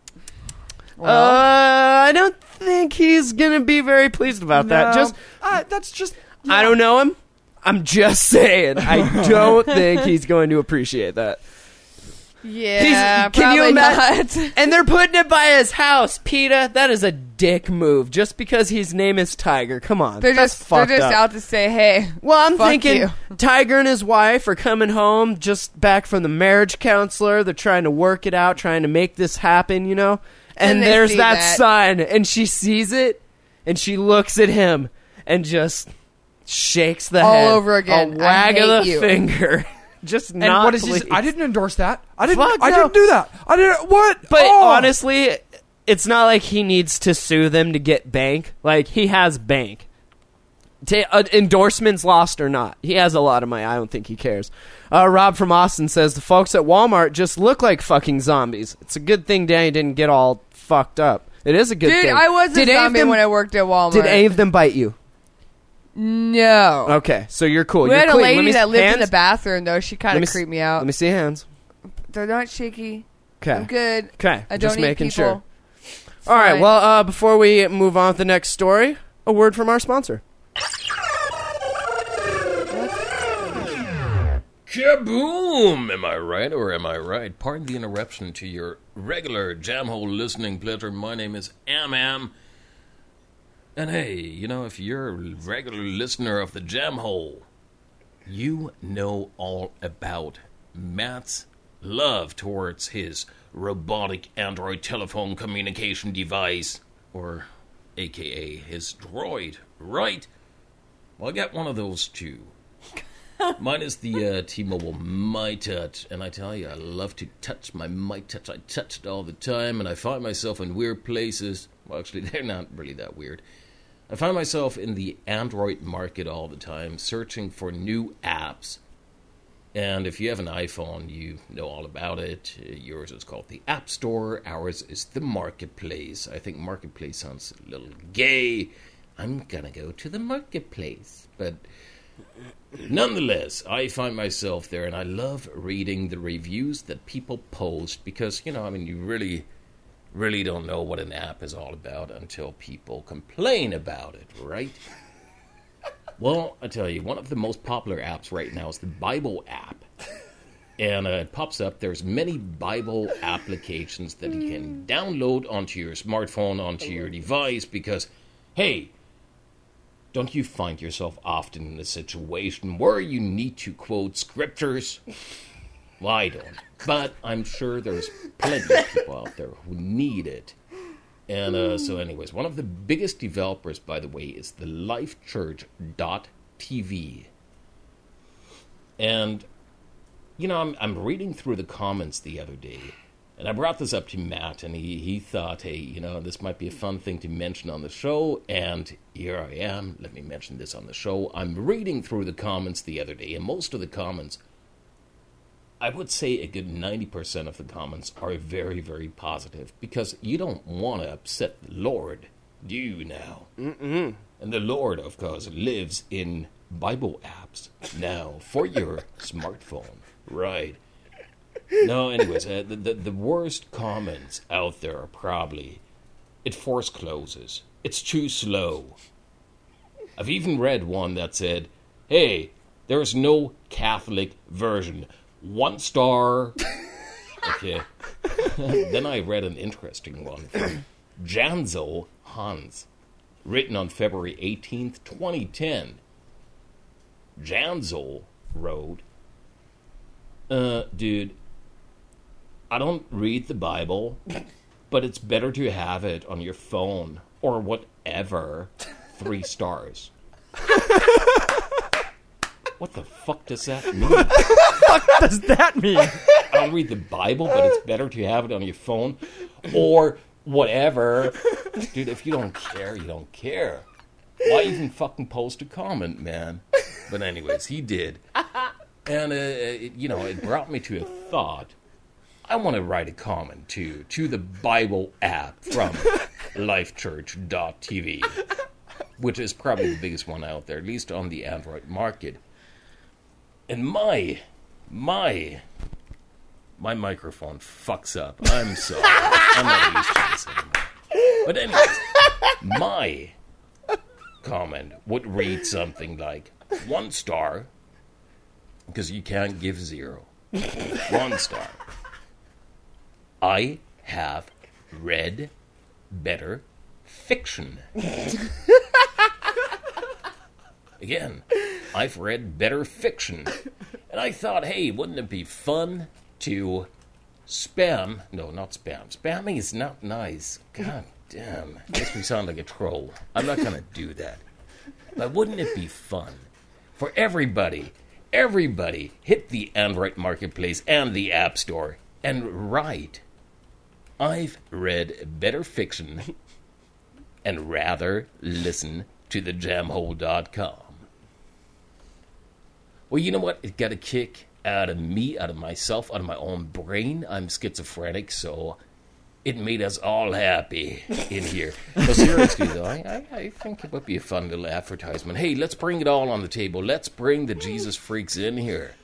I don't think he's going to be very pleased about that. That's just... I don't know him. I'm just saying. I don't think he's going to appreciate that. Yeah, can you probably imagine? not. And they're putting it by his house. PETA, that is a dick move. Just because his name is Tiger. Come on. They're just out to say, hey. Well, I'm fuck thinking you. Tiger and his wife are coming home just back from the marriage counselor. They're trying to work it out, trying to make this happen, you know? And they there's see that sign, and she sees it, and she looks at him, and just shakes the All head. over again. A wag I of the hate you. finger. Just And not what is this? pleased. I didn't endorse that. I Fuck no. didn't do that. I didn't. What? But Oh! honestly, it's not like he needs to sue them to get bank. Like, he has bank. Endorsements lost or not. He has a lot of money. I don't think he cares. Rob from Austin says, the folks at Walmart just look like fucking zombies. It's a good thing Danny didn't get all fucked up. It is a good thing. Dude, I was a zombie when I worked at Walmart. Did any of them bite you? No. Okay, so you're cool. We You're had a clean. lady Let me that lived in hands? the bathroom, though. She kind Let me of s- creeped me out. Let me see hands. They're not shaky. Okay. I'm good. Okay, I don't just eat making people. sure. All right, Fine. well, before we move on to the next story, a word from our sponsor. Kaboom! Am I right or am I right? Pardon the interruption to your regular Jamhole listening pleasure. My name is Am. And hey, you know, if you're a regular listener of the Jamhole, you know all about Matt's love towards his robotic Android telephone communication device, or AKA his droid, right? Well, I got one of those too. Mine is the T-Mobile MyTouch, and I tell you, I love to touch my MyTouch. I touch it all the time, and I find myself in weird places. Well, actually, they're not really that weird. I find myself in the Android market all the time, searching for new apps. And if you have an iPhone, you know all about it. Yours is called the App Store. Ours is the Marketplace. I think Marketplace sounds a little gay. I'm gonna go to the Marketplace. But nonetheless, I find myself there, and I love reading the reviews that people post because, you know, I mean, you really don't know what an app is all about until people complain about it, right? Well, I tell you, one of the most popular apps right now is the Bible app. And it pops up, there's many Bible applications that you can download onto your smartphone, onto your device, because, hey, don't you find yourself often in a situation where you need to quote scriptures? Well, I don't. But I'm sure there's plenty of people out there who need it. And so anyways, one of the biggest developers, by the way, is the lifechurch.tv. And, you know, I'm reading through the comments the other day, and I brought this up to Matt, and he thought, hey, you know, this might be a fun thing to mention on the show, and here I am. Let me mention this on the show. I'm reading through the comments the other day, and most of the comments, I would say a good 90% of the comments are very, very positive, because you don't want to upset the Lord, do you now? Mm-mm. And the Lord, of course, lives in Bible apps now for your smartphone, right? No, anyways, the worst comments out there are probably, it force closes, it's too slow. I've even read one that said, Hey, there's no Catholic version. 1 star. Okay. Then I read an interesting one from Janzo Hans, written on February 18th, 2010. Janzo wrote, dude, I don't read the Bible, but it's better to have it on your phone or whatever. 3 stars. What the fuck does that mean? What does that mean? I don't read the Bible, but it's better to have it on your phone or whatever. Dude, if you don't care, you don't care. Why even fucking post a comment, man? But anyways, he did. And, it brought me to a thought. I want to write a comment, too, to the Bible app from lifechurch.tv, which is probably the biggest one out there, at least on the Android market. And my microphone fucks up. I'm sorry. I'm not used to this anymore. But anyways, my comment would read something like 1 star, because you can't give 0. 1 star. I have read better fiction. Again, I've read better fiction. And I thought, hey, wouldn't it be fun to spam? No, not spam. Spamming is not nice. God damn. Makes me sound like a troll. I'm not going to do that. But wouldn't it be fun for everybody hit the Android Marketplace and the App Store and write, I've read better fiction and rather listen to thejamhole.com. Well, you know what? It got a kick out of me, out of myself, out of my own brain. I'm schizophrenic, so it made us all happy in here. But seriously, though, I think it would be a fun little advertisement. Hey, let's bring it all on the table. Let's bring the Jesus freaks in here.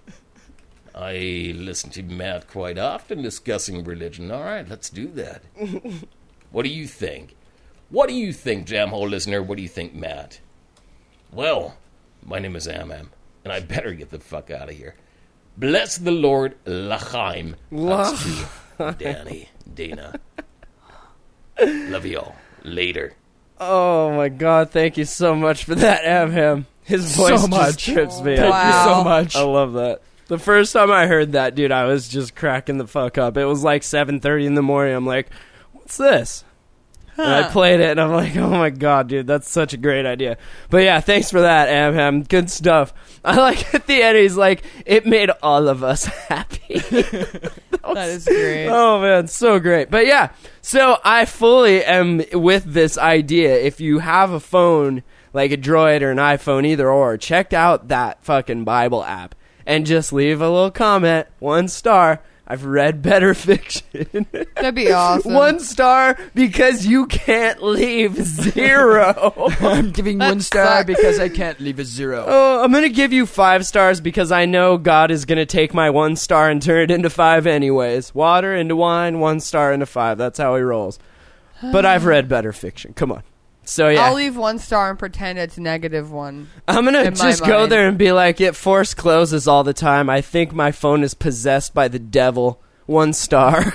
I listen to Matt quite often discussing religion. All right, let's do that. What do you think? What do you think, Jamhole listener? What do you think, Matt? Well, my name is Am, and I better get the fuck out of here. Bless the Lord, L'chaim. That's to Danny, Dana. Love you all. Later. Oh my god, thank you so much for that, Am. His voice So much. just trips me Thank up. you so much. I love that. The first time I heard that, dude, I was just cracking the fuck up. It was like 7:30 in the morning. I'm like, what's this? And I played it, and I'm like, oh my god, dude, that's such a great idea. But yeah, thanks for that, Am. Good stuff. I like at the end, he's like, it made all of us happy. That is great. Oh man, so great. But yeah, so I fully am with this idea. If you have a phone, like a Droid or an iPhone, either or, check out that fucking Bible app and just leave a little comment, 1 star. I've read better fiction. That'd be awesome. 1 star because you can't leave 0. I'm giving That 1 star sucks. because I can't leave a 0. Oh, I'm going to give you 5 stars because I know God is going to take my 1 star and turn it into 5 anyways. Water into wine, 1 star into 5. That's how he rolls. But I've read better fiction. Come on. So yeah. I'll leave 1 star and pretend it's -1. I'm going to in my just go mind. there and be like, it force closes all the time. I think my phone is possessed by the devil. 1 star.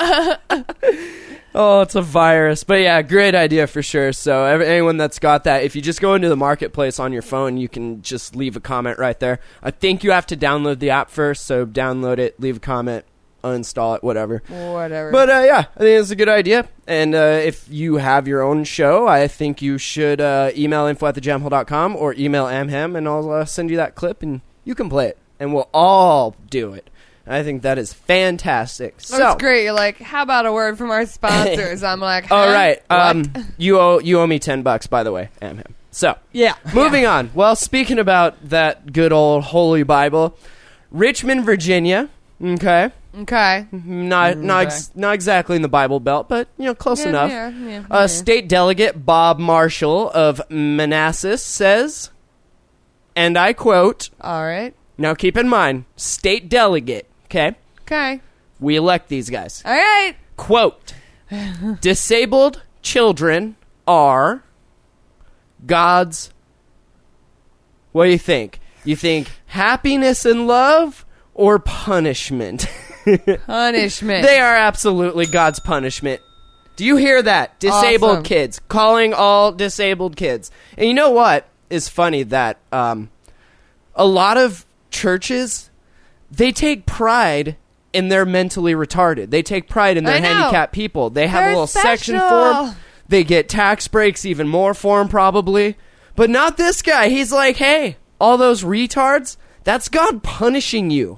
Oh, it's a virus. But yeah, great idea for sure. So anyone that's got that, if you just go into the marketplace on your phone, you can just leave a comment right there. I think you have to download the app first. So download it, leave a comment, uninstall it, whatever. Whatever. But yeah, I think it's a good idea. And if you have your own show, I think you should email info@thejamhole.com or email Amham, and I'll send you that clip, and you can play it. And we'll all do it. I think that is fantastic. So, That's great. You're like, how about a word from our sponsors? I'm like, huh? all right. What? You owe me $10, by the way, Amham. So, Yeah. moving on. Well, speaking about that good old Holy Bible, Richmond, Virginia. Okay. Okay. Not exactly in the Bible Belt, but close enough. Yeah. State Delegate Bob Marshall of Manassas says, and I quote, All right. now keep in mind, state delegate, okay? Okay. We elect these guys. All right. Quote, disabled children are God's What do you think? You think happiness and love or punishment? Punishment. They are absolutely God's punishment. Do you hear that? Disabled Awesome. kids. Calling all disabled kids. And you know what is funny? That a lot of churches, they take pride in their mentally retarded. They take pride in their I know. handicapped people. They have They're a little section special. for them. They get tax breaks even more for them probably. But not this guy. He's like, hey, all those retards, that's God punishing you.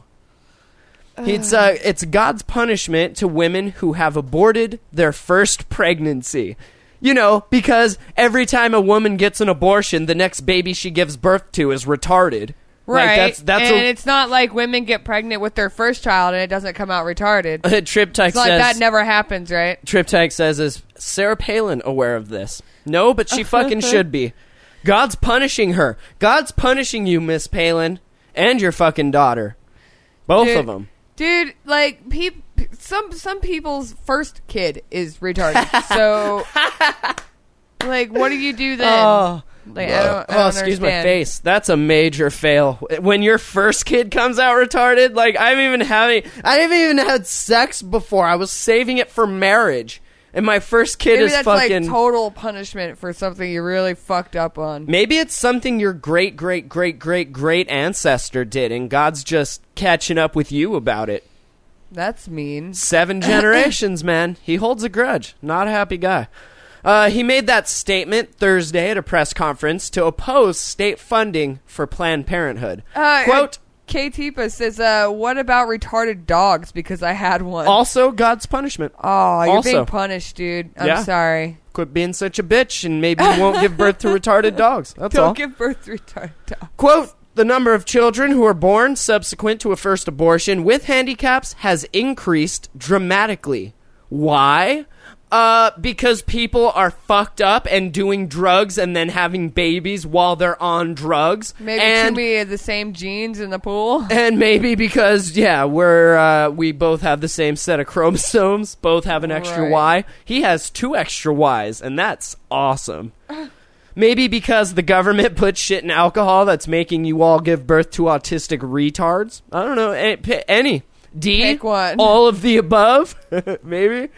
It's God's punishment to women who have aborted their first pregnancy. You know, because every time a woman gets an abortion, the next baby she gives birth to is retarded. Right. Like that's and it's not like women get pregnant with their first child and it doesn't come out retarded. Triptych It's like says that never happens, right? Triptych says, is Sarah Palin aware of this? No, but she fucking should be. God's punishing her. God's punishing you, Miss Palin, and your fucking daughter. Both Dude, of them. Dude, like some people's first kid is retarded. So like what do you do then? Like I don't excuse my understand. face. That's a major fail. When your first kid comes out retarded, like I haven't even had sex before. I was saving it for marriage. And my first kid Maybe is that's fucking like total punishment for something you really fucked up on. Maybe it's something your great ancestor did and God's just catching up with you about it. That's mean. 7 generations, man. He holds a grudge. Not a happy guy. He made that statement Thursday at a press conference to oppose state funding for Planned Parenthood. Quote, K-Tipa says, what about retarded dogs? Because I had one. also God's punishment. Oh, you're also. being punished, dude. I'm Yeah. sorry. Quit being such a bitch and maybe you won't give birth to retarded dogs. That's all. Don't give birth to retarded dogs. Quote, the number of children who are born subsequent to a first abortion with handicaps has increased dramatically. Why? Because people are fucked up and doing drugs and then having babies while they're on drugs. Maybe and, too many of the same genes in the pool. and maybe because, we both have the same set of chromosomes, both have an extra Right. Y. He has 2 extra Ys, and that's awesome. Maybe because the government puts shit in alcohol that's making you all give birth to autistic retards. I don't know. Any. D? Pick one. All of the above? Maybe.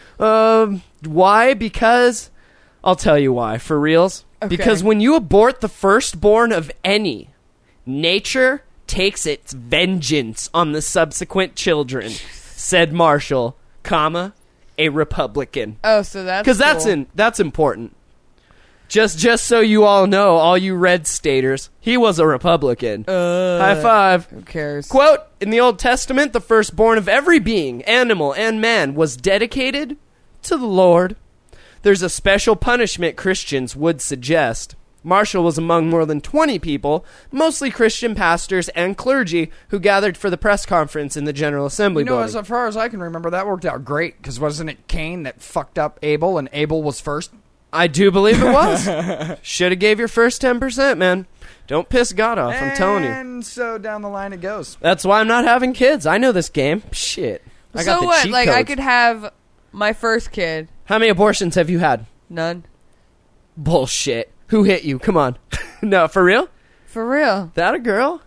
Why? Because... I'll tell you why, for reals. Okay. Because when you abort the firstborn of any, nature takes its vengeance on the subsequent children, said Marshall, comma, a Republican. Oh, so that's Because cool. that's important. Just so you all know, all you red staters, he was a Republican. High five. Who cares? Quote, in the Old Testament, the firstborn of every being, animal, and man was dedicated to the Lord. There's a special punishment Christians would suggest. Marshall was among more than 20 people, mostly Christian pastors and clergy, who gathered for the press conference in the General Assembly You know, building. as far as I can remember, that worked out great, because wasn't it Cain that fucked up Abel, and Abel was first? I do believe it was. Should have gave your first 10%, man. Don't piss God off, I'm telling you. And so down the line it goes. That's why I'm not having kids. I know this game. Shit. I got So the what? cheat Like I codes. could have my first kid. How many abortions have you had? None. Bullshit. Who hit you? Come on. No, for real? For real. That a girl?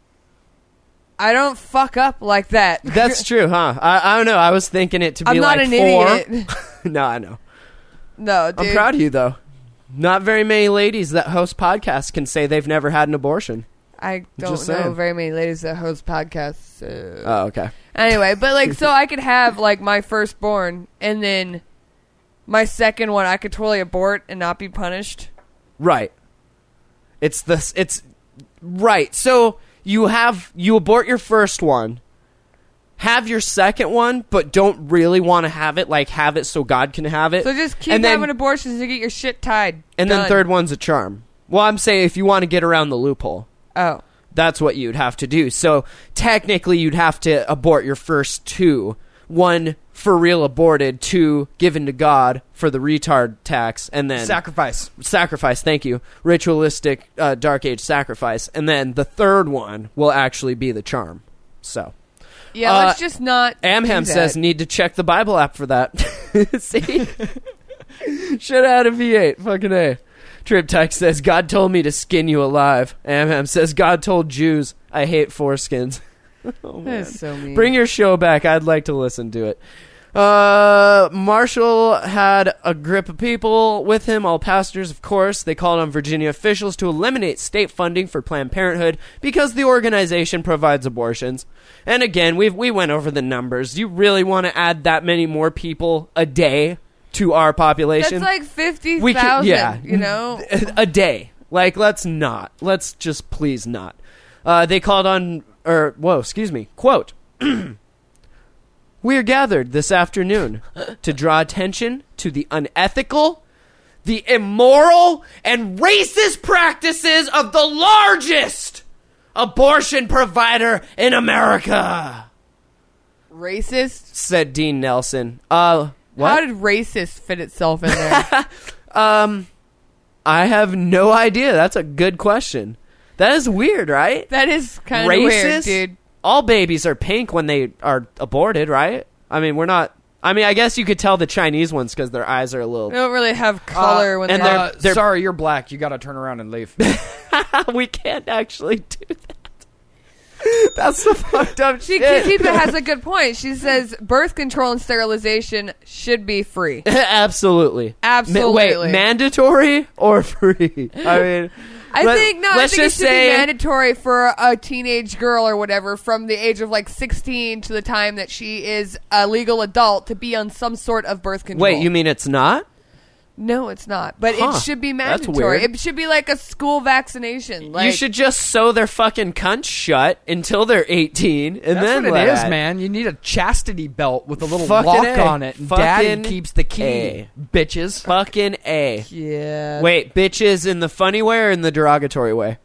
I don't fuck up like that. That's true, huh? I don't know. I was thinking it to be I'm not like an 4. idiot. No, I know. No, dude. I'm proud of you, though. Not very many ladies that host podcasts can say they've never had an abortion. I don't Just know saying. very many ladies that host podcasts. So. Oh, okay. Anyway, but like, so I could have like my firstborn, and then my second one I could totally abort and not be punished. Right. It's right. So you abort your first one, have your second one, but don't really want to have it so God can have it. So just keep And then- having abortions to get your shit tied. And then Done. third one's a charm. Well, I'm saying if you want to get around the loophole, Oh. that's what you'd have to do. So technically you'd have to abort your first 2. 1 for real aborted, 2 given to God for the retard tax, and then sacrifice, thank you. Ritualistic Dark Age sacrifice. And then the third one will actually be the charm. So Yeah, let's just not. Amham do that. says need to check the Bible app for that. See? Should have had a V8. Fucking A. Triptych says, God told me to skin you alive. Amham says, God told Jews, I hate foreskins. Oh, man. That is so mean. Bring your show back. I'd like to listen to it. Marshall had a grip of people with him, all pastors, of course. They called on Virginia officials to eliminate state funding for Planned Parenthood because the organization provides abortions. And again, we went over the numbers. Do you really want to add that many more people a day to our population? That's like 50,000, yeah, you know? a day. Like, let's not. Let's just please not. They called on, quote, we are gathered this afternoon to draw attention to the unethical, the immoral, and racist practices of the largest abortion provider in America, Racist? said Dean Nelson. What? How did racist fit itself in there? I have no idea. That's a good question. That is weird, right? That is kind of Racist? weird, dude. All babies are pink when they are aborted, right? I mean, we're not... I mean, I guess you could tell the Chinese ones because their eyes are a little... They don't really have color when and they're... they're- Sorry, you're black. You got to turn around and leave. We can't actually do that. That's the fucked up See, shit. Keepa has a good point. She says birth control and sterilization should be free. Absolutely. Absolutely. Wait, mandatory or free? I mean... I think let's it just should say- be mandatory for a teenage girl or whatever from the age of like 16 to the time that she is a legal adult to be on some sort of birth control. Wait, you mean it's not? No, it's not. But Huh. it should be That's mandatory. weird. It should be like a school vaccination. Like, You should just sew their fucking cunts shut until they're 18, and That's then what let it is, it. man. You need a chastity belt with a little Fucking lock A. on it. And Fucking Daddy keeps the key, A. bitches. Fucking A. Yeah. Wait, bitches in the funny way or in the derogatory way?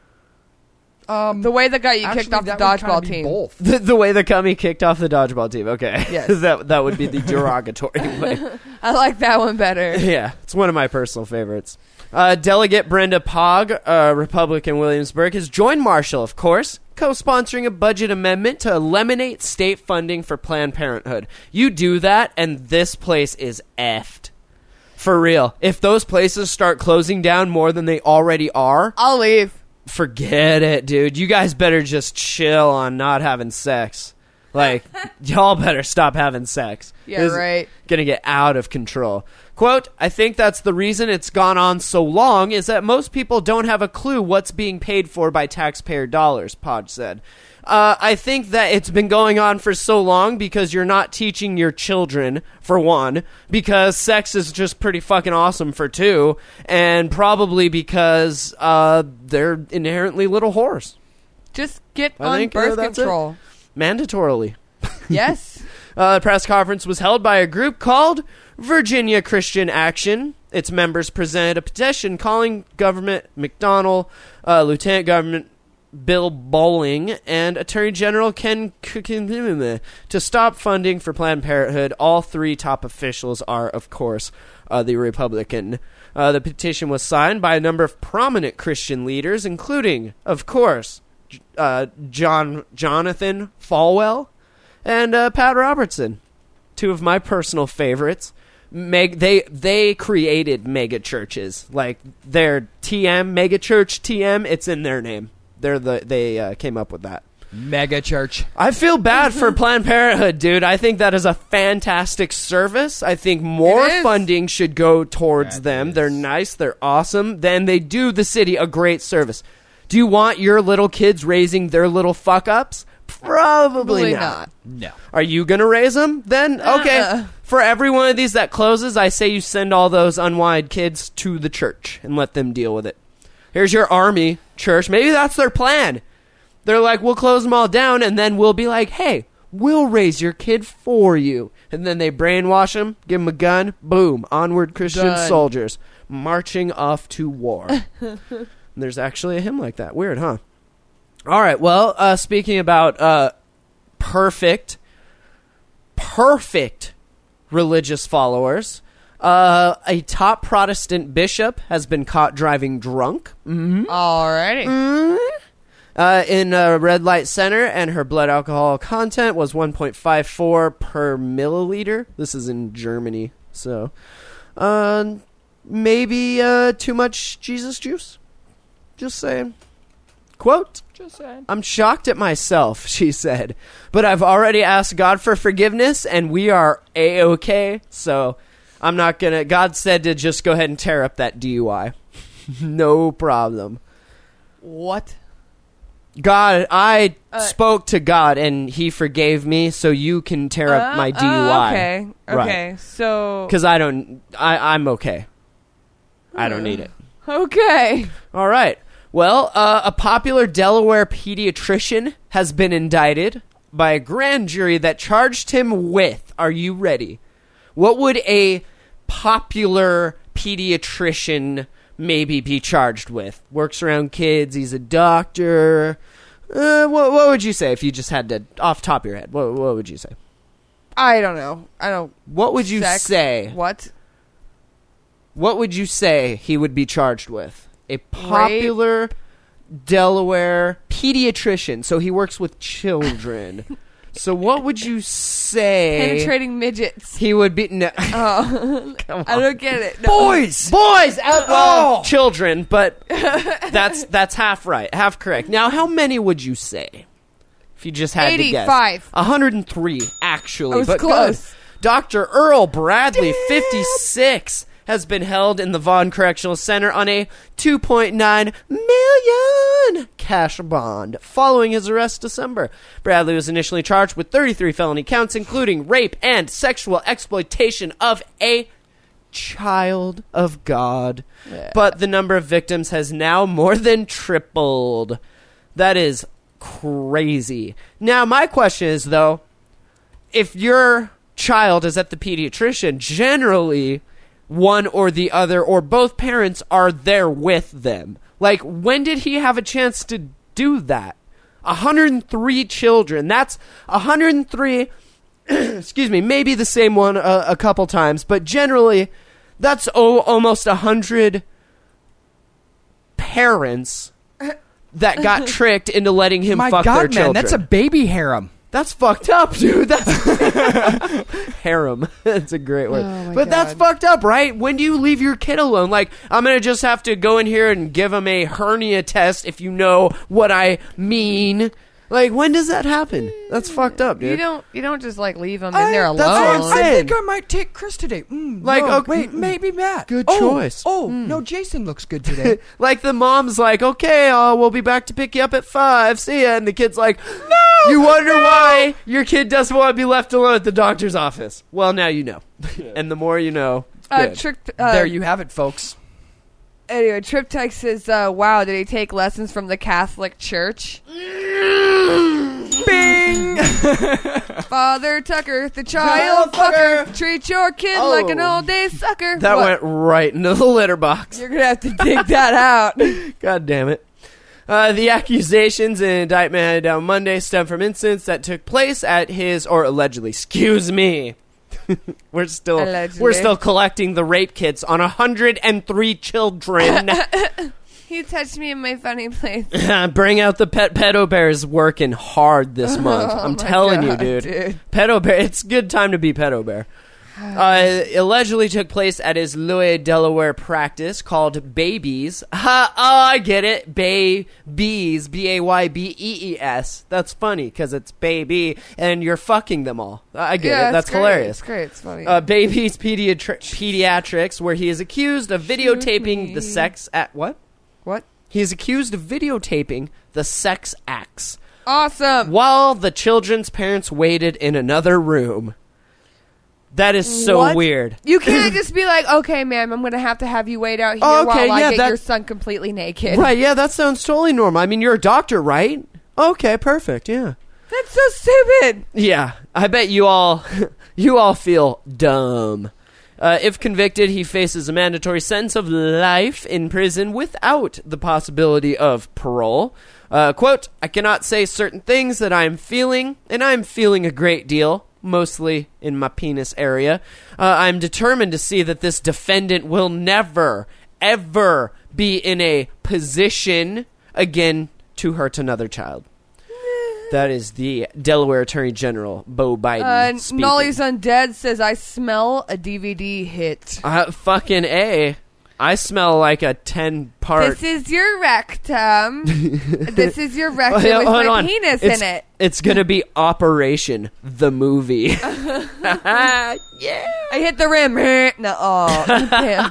The way that got you Actually, kicked off the that would kinda dodgeball be team. Both. The way the cummy kicked off the dodgeball team. Okay. Yes. that would be the derogatory way. I like that one better. Yeah, it's one of my personal favorites. Delegate Brenda Pogg, Republican Williamsburg, has joined Marshall, of course, co-sponsoring a budget amendment to eliminate state funding for Planned Parenthood. You do that, and this place is effed. For real. If those places start closing down more than they already are, I'll leave. forget it, dude. You guys better just chill on not having sex. Like, y'all better stop having sex. Yeah, This is right. Gonna get out of control. Quote, I think that's the reason it's gone on so long is that most people don't have a clue what's being paid for by taxpayer dollars, Podge said. I think that it's been going on for so long because you're not teaching your children, for one, because sex is just pretty fucking awesome, for two, and probably because they're inherently little whores. Just get I on think, birth that's it. control. Mandatorily. Yes. The press conference was held by a group called Virginia Christian Action. Its members presented a petition calling Governor McDonnell, Lieutenant Governor Bill Bowling, and Attorney General Ken to stop funding for Planned Parenthood. All three top officials are, of course, the Republican. The petition was signed by a number of prominent Christian leaders, including, of course, Jonathan Falwell and Pat Robertson, two of my personal favorites. They created mega churches, like their TM mega church TM. It's in their name. They came up with that. Mega church. I feel bad for Planned Parenthood, dude. I think that is a fantastic service. I think more It is. funding should go towards them. They're nice. They're awesome. Then they do the city a great service. Do you want your little kids raising their little fuck-ups? Probably not. No. Are you going to raise them? Then, okay. For every one of these that closes, I say you send all those unwanted kids to the church and let them deal with it. Here's your army, church. Maybe that's their plan. They're like, we'll close them all down, and then we'll be like, hey, we'll raise your kid for you. And then they brainwash them, give them a gun, boom, onward Christian Done. soldiers marching off to war. There's actually a hymn like that. Weird, huh? All right, well, speaking about perfect religious followers, a top Protestant bishop has been caught driving drunk Alrighty. in a red light center, and her blood alcohol content was 1.54 per milliliter. This is in Germany, so maybe too much Jesus juice. Just saying. Quote, Just saying. I'm shocked at myself, she said, but I've already asked God for forgiveness and we are A-okay, so I'm not gonna, God said to just go ahead and tear up that DUI. No problem. What? God, I spoke to God and he forgave me, so you can tear up my DUI. Okay. Right. So. Because I'm okay. I don't need it. Okay. All right. Well, a popular Delaware pediatrician has been indicted by a grand jury that charged him with, are you ready? What would a popular pediatrician maybe be charged with? Works around kids, he's a doctor. What would you say if you just had to, off the top of your head, what would you say? I don't know. I don't. What would you say? What? What would you say he would be charged with? A popular Delaware pediatrician. So he works with children. So what would you say? Penetrating midgets. He would be. No. Oh. Come on. I don't get it. No. Boys! Well, children, but that's half right, half correct. Now, how many would you say? If you just had to guess. 85. 103, actually. I was but close. Good. Dr. Earl Bradley, 56, has been held in the Vaughn Correctional Center on a $2.9 million cash bond following his arrest December. Bradley was initially charged with 33 felony counts, including rape and sexual exploitation of a child of God. Yeah. But the number of victims has now more than tripled. That is crazy. Now, my question is, though, if your child is at the pediatrician, generally one or the other or both parents are there with them. Like, when did he have a chance to do that? 103 children. That's 103 excuse me, maybe the same one a couple times, but generally that's almost 100 parents that got tricked into letting him My fuck God, their man, children. that's a baby harem. That's fucked up, dude. That's harem. That's a great word. Oh my but that's God. fucked up, right? When do you leave your kid alone? Like, I'm going to just have to go in here and give him a hernia test, if you know what I mean. Like, when does that happen? That's fucked up, dude. You don't just like leave them in there alone. that's what I'm I saying. think I might take Chris today. Like, no, okay, wait, maybe Matt. good Oh, choice. Oh, no, Jason looks good today. Like, the mom's like, okay, we'll be back to pick you up at 5. See ya. And the kid's like, no! You wonder why your kid doesn't want to be left alone at the doctor's office. Well, now you know. And the more you know, good. There you have it, folks. Anyway, Trip Tyke says, wow, did he take lessons from the Catholic Church? Bing! Father Tucker, the child fucker, treat your kid like an all-day sucker. That What? went right into the litter box. You're going to have to dig that out. God damn it. The accusations and indictment handed down Monday stem from incidents that took place at his, or allegedly, excuse me. We're still collecting the rape kits on 103 children. He touched me in my funny place. Bring out the pedo bears working hard this month. I'm telling you, dude. Pedo bear, it's a good time to be pedo bear. Allegedly took place at his Louis, Delaware practice called Babies. I get it. Babies. Baybees. That's funny because it's baby and you're fucking them all. I get it. That's great. hilarious. It's great. It's funny. Babies Pediatrics, where he is accused of videotaping the sex at what? What? He is accused of videotaping the sex acts Awesome. while the children's parents waited in another room. That is so What? weird. You can't just be like, okay, ma'am, I'm going to have you wait out here Oh, okay, while I yeah, get that- your son completely naked. Right, yeah, that sounds totally normal. I mean, you're a doctor, right? Okay, perfect, yeah. That's so stupid. Yeah, I bet you all feel dumb. If convicted, he faces a mandatory sentence of life in prison without the possibility of parole. Quote, I cannot say certain things that I am feeling, and I am feeling a great deal, mostly in my penis area. I'm determined to see that this defendant will never, ever be in a position again to hurt another child. That is the Delaware Attorney General, Beau Biden, speaking. Nolly's Undead says, I smell a DVD hit. Fucking A. I smell like a 10-part. This is your rectum. This is your rectum with Hold my on. penis It's- in it. It's gonna be Operation the movie. I hit the rim. No, oh, damn.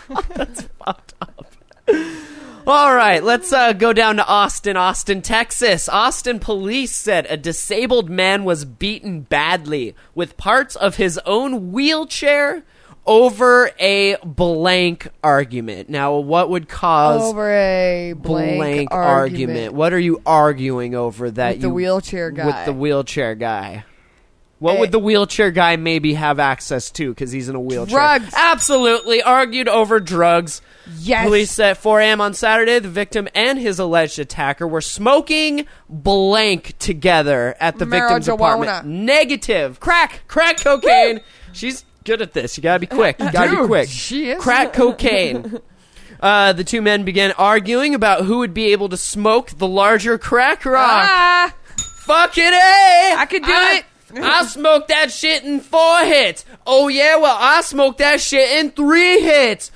All right, let's go down to Austin, Texas. Austin police said a disabled man was beaten badly with parts of his own wheelchair over a blank argument. Now, what would cause Over a blank argument. What are you arguing over that With the wheelchair guy. With the wheelchair guy. What would the wheelchair guy maybe have access to because he's in a wheelchair? Drugs. Absolutely. Argued over drugs. Yes. Police said at 4 a.m. on Saturday, the victim and his alleged attacker were smoking blank together at the victim's Marijuana. apartment. Negative. Crack. Crack cocaine. She's good at this. You gotta be quick. You gotta be Dude, quick. she is. Crack cocaine. The two men began arguing about who would be able to smoke the larger crack rock. Ah, Fucking A! I could do it. I smoked that shit in 4 hits. Oh yeah, well I smoked that shit in 3 hits.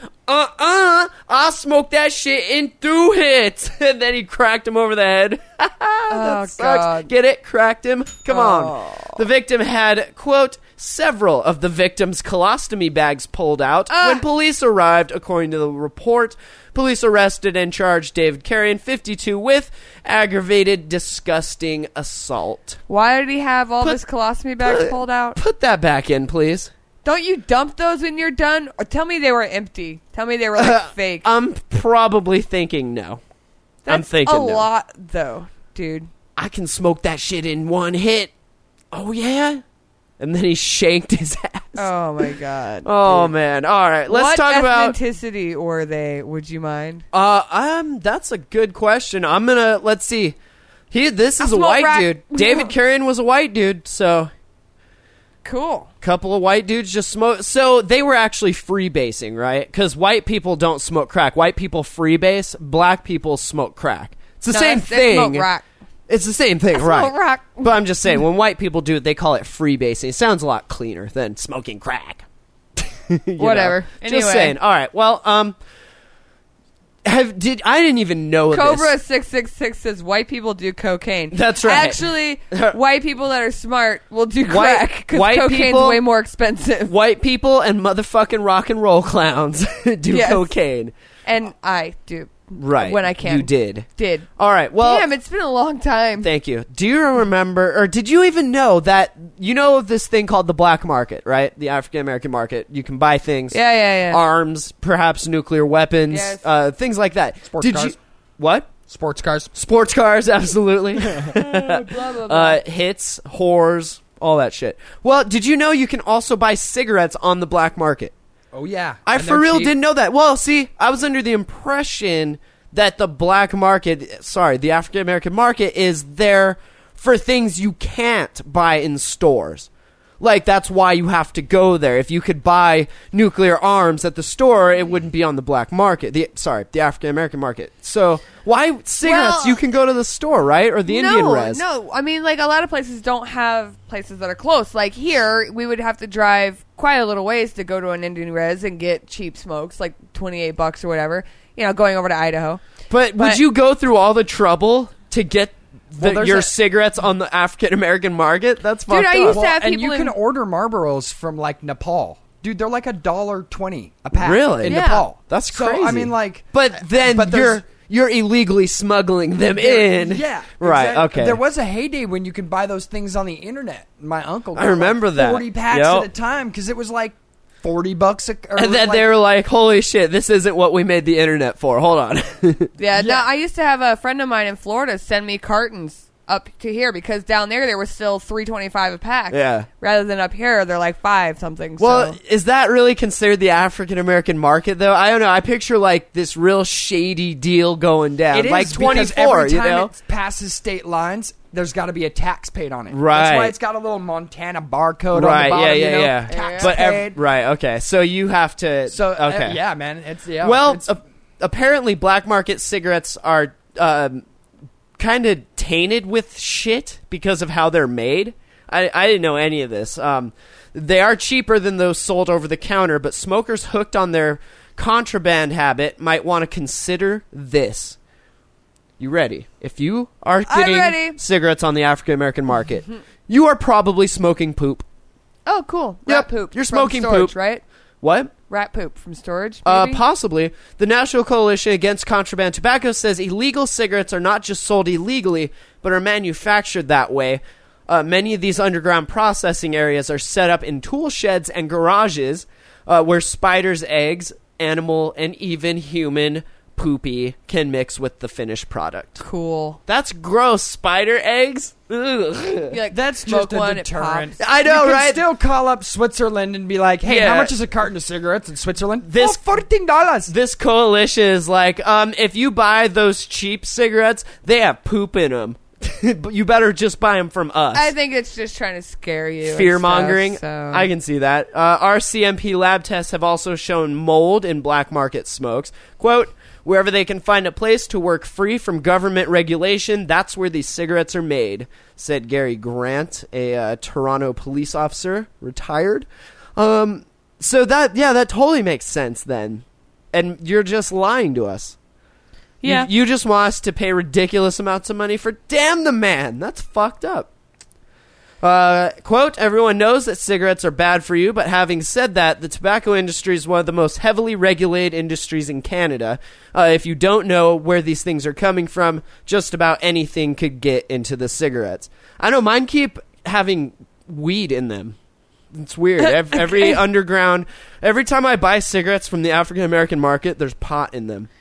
I smoked that shit in 2 hits. And then he cracked him over the head. That sucks. God. Get it? Cracked him? Come on. The victim had, quote, several of the victim's colostomy bags pulled out. When police arrived, according to the report, police arrested and charged David Carrion, 52, with aggravated, disgusting assault. Why did he have all Put- his colostomy bags pulled out? Put that back in, please. Don't you dump those when you're done? Or tell me they were empty. Tell me they were like fake. I'm probably thinking no. I'm That's thinking a no. lot, though, dude. I can smoke that shit in 1 hit. Oh, yeah? And then he shanked his ass. Oh my god. Oh, man. All right, let's what talk about... ethnicity were they? Would you mind? That's a good question. I'm gonna... Let's see. This is a smoke white crack. dude. David Carrion was a white dude, so... Cool. Couple of white dudes just smoke. So they were actually freebasing, right? Because white people don't smoke crack. White people freebase. Black people smoke crack. It's the same They thing. smoke rock. It's the same thing, I right? smoke rock. But I'm just saying, when white people do it, they call it freebasing. It sounds a lot cleaner than smoking crack. You Whatever. know? Anyway. Just saying. All right. Well, I didn't even know Cobra this. 666 says white people do cocaine. That's right. Actually, white people that are smart will do White- crack because white cocaine's people- way more expensive. White people and motherfucking rock and roll clowns do Yes. cocaine. And I do. Right. When I can. You did. Did. All right. Well, Damn, it's been a long time. thank you. Do you remember, or did you even know that, you know of this thing called the black market, right? The African American market. You can buy things. Yeah. Arms, perhaps nuclear weapons, Yes. things like that. Sports cars. You, what? Sports cars. Sports cars, absolutely. Blah, blah, blah. Hits, whores, all that shit. Well, did you know you can also buy cigarettes on the black market? Oh yeah. I And for they're real cheap. didn't know that. Well, see, I was under the impression that the black market, the African American market is there for things you can't buy in stores. Like, that's why you have to go there. If you could buy nuclear arms at the store, it wouldn't be on the black market. The African American market. So, why cigarettes? Well, You can go to the store, right? Or the Indian res. No, I mean, like, a lot of places don't have places that are close. Like, here, we would have to drive quite a little ways to go to an Indian res and get cheap smokes, like $28 or whatever, you know, going over to Idaho. But would But- you go through all the trouble to get Well, there's your a- cigarettes on the African American market? That's Dude, fucked I up. used to have and people you can in- order Marlboros from like Nepal. Dude, they're like $1.20 a pack. Really? In Yeah. Nepal. That's So, crazy. I mean, like, But then but there's- you're illegally smuggling them in. Yeah. Right, exactly. okay. There was a heyday when you could buy those things on the internet. My uncle got I remember like that. 40 packs Yep. at a time because it was like $40 or And then like, they were like, holy shit, this isn't what we made the internet for. Hold on. Yeah, no, I used to have a friend of mine in Florida send me cartons up to here because down there they were still $3.25 a pack. Yeah. Rather than up here, they're like $5 something. Well, so. is that really considered the African American market, though? I don't know. I picture like this real shady deal going down. It is like because 24, every time you know? it passes state lines, there's got to be a tax paid on it. Right. That's why it's got a little Montana barcode on Right, the bottom. yeah, you know, yeah. Tax But paid. right, okay. So you have to. So okay. yeah, man, it's yeah. Well, it's, apparently black market cigarettes are kind of tainted with shit because of how they're made. I didn't know any of this. They are cheaper than those sold over the counter, but smokers hooked on their contraband habit might want to consider this. You ready? If you are I'm getting ready. cigarettes on the African American market, you are probably smoking poop. Oh, cool. Yep, Rat poop. you're from smoking storage, poop. right? What? Rat poop from storage, maybe? Possibly. The National Coalition Against Contraband Tobacco says illegal cigarettes are not just sold illegally, but are manufactured that way. Many of these underground processing areas are set up in tool sheds and garages where spiders' eggs, animal, and even human poopy can mix with the finished product. Cool. That's gross. Spider eggs? Ugh. You like That's smoke just a one, it deterrent. pops. I know, You can right? still call up Switzerland and be like, hey, Yeah. how much is a carton of cigarettes in Switzerland? This- $14. This coalition is like, if you buy those cheap cigarettes, they have poop in them. But you better just buy them from us. I think it's just trying to scare you. and Fear mongering. stuff, so. I can see that. Our CMP lab tests have also shown mold in black market smokes. Quote, wherever they can find a place to work free from government regulation, that's where these cigarettes are made, said Gary Grant, a Toronto police officer, retired. So that totally makes sense then. And you're just lying to us. Yeah. You just want us to pay ridiculous amounts of money for damn the man. That's fucked up. Quote, everyone knows that cigarettes are bad for you, but having said that, the tobacco industry is one of the most heavily regulated industries in Canada. If you don't know where these things are coming from, just about anything could get into the cigarettes. I know mine keep having weed in them. It's weird. Every underground, every time I buy cigarettes from the African American market, there's pot in them.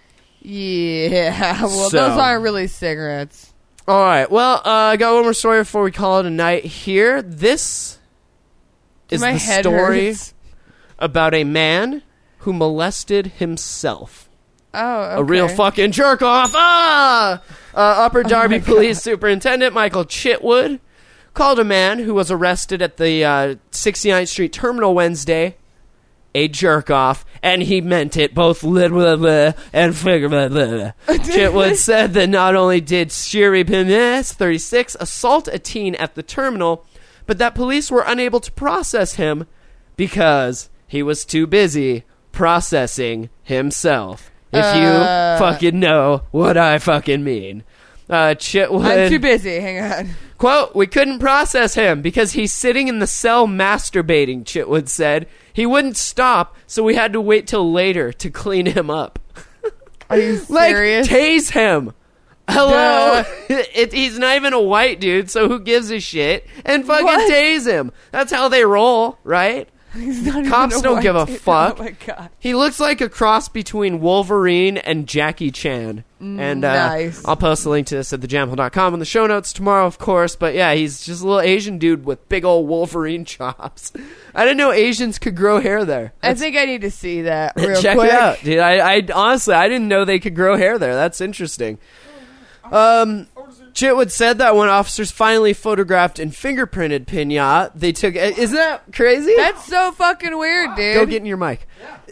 Yeah. Well, So- those aren't really cigarettes. All right. Well, I got one more story before we call it a night here. This is My the head story hurts. about a man who molested himself. Oh, okay. A real fucking jerk off. Upper Darby Police Superintendent Michael Chitwood called a man who was arrested at the 69th Street Terminal Wednesday a jerk off, and he meant it both literally and figuratively. Chitwood said that not only did Shiri Pines, 36, assault a teen at the terminal, but that police were unable to process him because he was too busy processing himself. If you fucking know what I fucking mean. Chitwood, I'm too busy. Hang on. quote, we couldn't process him because he's sitting in the cell masturbating, Chitwood said. He wouldn't stop, so we had to wait till later to clean him up. Are you Like, serious? tase him. Hello? He's not even a white dude, so who gives a shit? And fucking What? tase him. That's how they roll, right? He's not even Cops a don't white give a dude. fuck. Oh my god. He looks like a cross between Wolverine and Jackie Chan. And Nice. I'll post a link to this at thejamhole.com in the show notes tomorrow, of course. But yeah, he's just a little Asian dude with big old Wolverine chops. I didn't know Asians could grow hair there. I think I need to see that real Check quick. it out, dude. I honestly, I didn't know they could grow hair there. That's interesting. Chitwood said that when officers finally photographed and fingerprinted Pina, they took... Isn't that crazy? That's so fucking weird, dude. Go get in your mic.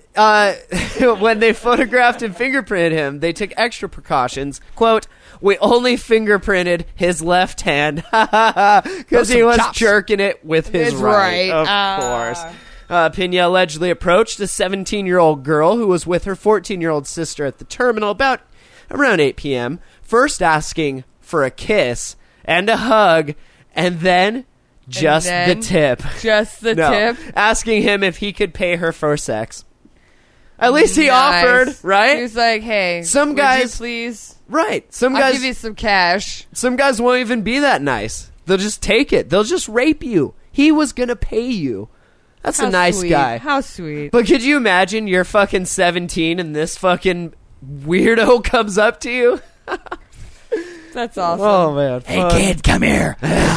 When they photographed and fingerprinted him, they took extra precautions. Quote, we only fingerprinted his left hand because he some was chops. jerking it with his It's right. right. Of course. Pena allegedly approached a 17-year-old girl who was with her 14-year-old sister at the terminal around 8 p.m., first asking for a kiss and a hug, and then just then the tip. Just the No, tip. asking him if he could pay her for sex. At least he Nice. offered, right? He was like, "Hey, Some would you guys- please. Right. Some I'll guys give you some cash." won't even be that nice. They'll just take it. They'll just rape you. He was going to pay you. That's How a nice sweet. guy. How sweet. But could you imagine you're fucking 17 and this fucking weirdo comes up to you? That's awesome. Oh, man. Hey, kid, come here.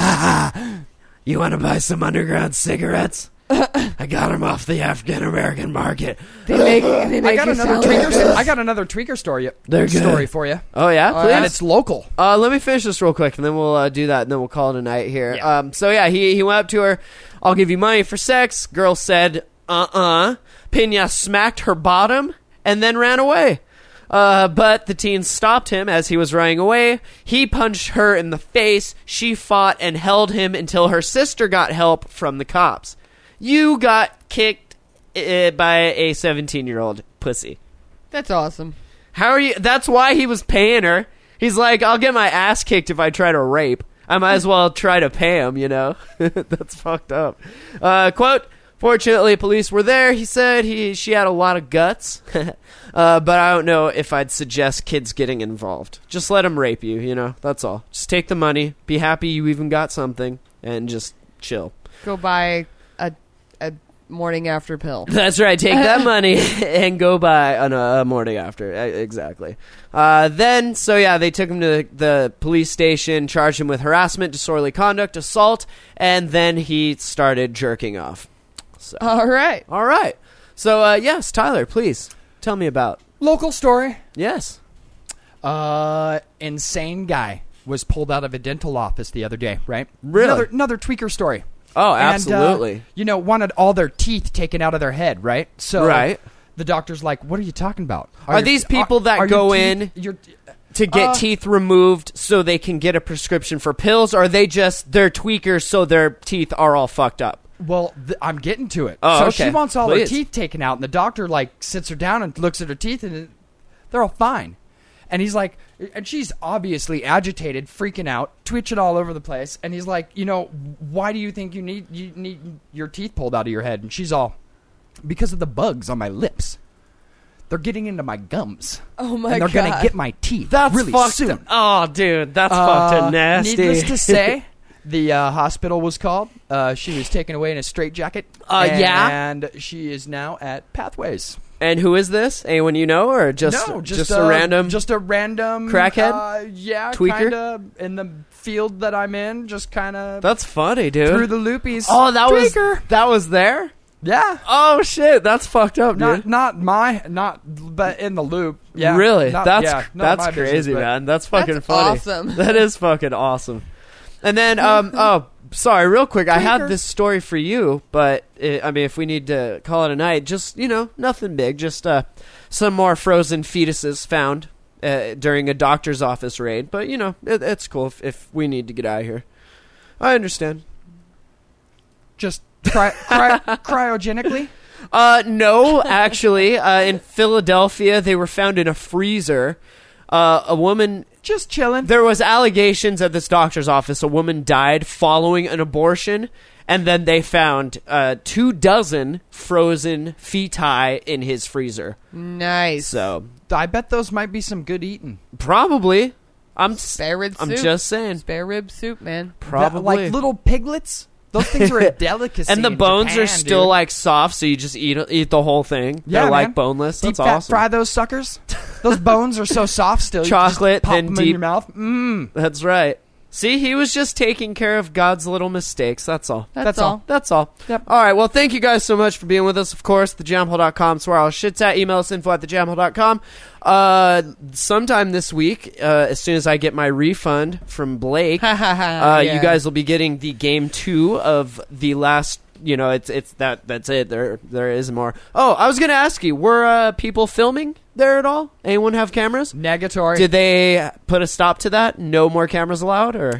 You want to buy some underground cigarettes? I got them off the African American market. They make I got you another sound like tweaker. this. I got another tweaker story. They're good. Story for you, Oh, yeah? Please? and it's local. Let me finish this real quick, and then we'll do that, and then we'll call it a night here. Yeah. So, yeah, he went up to her. I'll give you money for sex. Girl said, Pena smacked her bottom and then ran away. But the teen stopped him as he was running away. He punched her in the face. She fought and held him until her sister got help from the cops. You got kicked by a 17-year-old pussy. That's awesome. How are you? That's why he was paying her. He's like, I'll get my ass kicked if I try to rape. I might as well try to pay him, you know? That's fucked up. Quote, fortunately, police were there. He said she had a lot of guts. But I don't know if I'd suggest kids getting involved. Just let them rape you, you know? That's all. Just take the money. Be happy you even got something. And just chill. Go buy a morning after pill. That's right. Take that money and go buy a morning after. Exactly. Then, they took him to the police station, charged him with harassment, disorderly conduct, assault, and then he started jerking off. So. All right. So, yes, Tyler, please tell me about. Local story. Yes. Insane guy was pulled out of a dental office the other day, right? Really? Another tweaker story. Oh, absolutely. And, wanted all their teeth taken out of their head, right? So right. The doctor's like, what are you talking about? Are these people that go in to get teeth removed so they can get a prescription for pills, or are they just, they're tweakers so their teeth are all fucked up? Well, I'm getting to it. Oh, so okay. she wants all Please. her teeth taken out, and the doctor, sits her down and looks at her teeth, and they're all fine. And he's like, and she's obviously agitated, freaking out, twitching all over the place. And he's like, why do you think you need your teeth pulled out of your head? And she's all, because of the bugs on my lips. They're getting into my gums. Oh my God. And they're going to get my teeth really soon. Oh, dude, that's fucking nasty. Needless to say, the hospital was called. She was taken away in a straitjacket. And she is now at Pathways. And who is this? Anyone you know, or just a random crackhead? Tweaker? Kind of in the field that I'm in, just kind of. That's funny, dude. Through the loopies. Oh, that tweaker. was there. Yeah. Oh shit, that's fucked up, dude. But in the loop. Yeah. Really? That's my crazy, business, man. That's fucking That's funny. awesome. That is fucking awesome. And then, sorry, real quick. I had this story for you, but if we need to call it a night, just nothing big. Just some more frozen fetuses found during a doctor's office raid. But it's cool if we need to get out of here. I understand. Just cryogenically. No, actually, in Philadelphia, they were found in a freezer. A woman. Just chilling. There was allegations at this doctor's office. A woman died following an abortion, and then they found 24 frozen feti in his freezer. Nice. So I bet those might be some good eating. Probably. Spare rib soup. I'm just saying. Spare rib soup, man. Probably. Like little piglets. Those things are a delicacy. And the bones Japan, are still dude. soft, so you just eat the whole thing. Yeah, They're man. boneless. Deep That's fat awesome. fry those suckers. Those bones are so soft still. Chocolate, you just pop then them deep in your mouth. Mmm. That's right. See, he was just taking care of God's little mistakes. That's all. That's all. That's all. Yep. All right. Well, thank you guys so much for being with us. Of course, thejamhole.com is where all shit's at. Email us info@thejamhole.com. Sometime this week, as soon as I get my refund from Blake, you guys will be getting the game 2 of the last. That's it. There is more. Oh, I was gonna ask you, were people filming there at all? Anyone have cameras? Negatory. Did they put a stop to that? No more cameras allowed, or?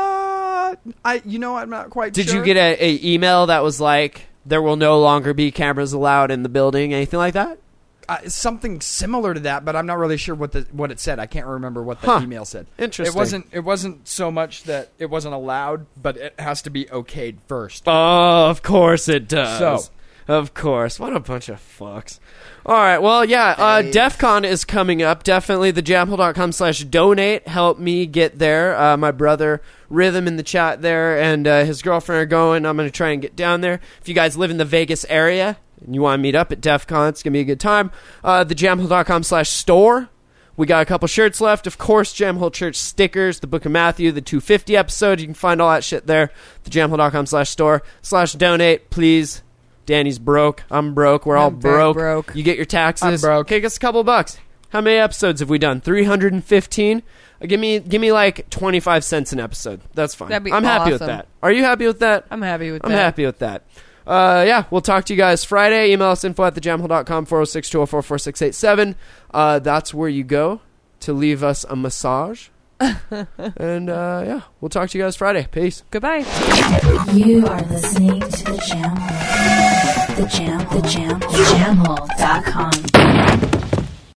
I'm not quite sure. Did you get a email that was like, there will no longer be cameras allowed in the building? Anything like that? Something similar to that, but I'm not really sure what it said. I can't remember what the email said. Interesting. It wasn't so much that it wasn't allowed, but it has to be okayed first. Oh, of course it does. So, of course. What a bunch of fucks. All right. Well, yeah. DEF CON is coming up. Definitely thejamhole.com/donate. Help me get there. My brother Rhythm in the chat there and his girlfriend are going. I'm going to try and get down there. If you guys live in the Vegas area and you want to meet up at DEF CON, it's going to be a good time. Thejamhole.com/store. We got a couple shirts left. Of course, Jamhole Church stickers, the Book of Matthew, the 250 episode. You can find all that shit there. Thejamhole.com/store/donate. Please. Danny's broke. I'm broke. We're all broke. You get your taxes. I'm broke. Okay, us a couple bucks. How many episodes have we done? 315? Give me like 25 cents an episode. That's fine. That'd be I'm happy with awesome. that. Are you happy with that? I'm happy with that. I'm happy with that. Yeah, we'll talk to you guys Friday. Email us info@thejamhole.com, 406-204-4687. That's where you go to leave us a massage. And yeah, we'll talk to you guys Friday. Peace. Goodbye. You are listening to The Jam Hole. The Jam Hole.com.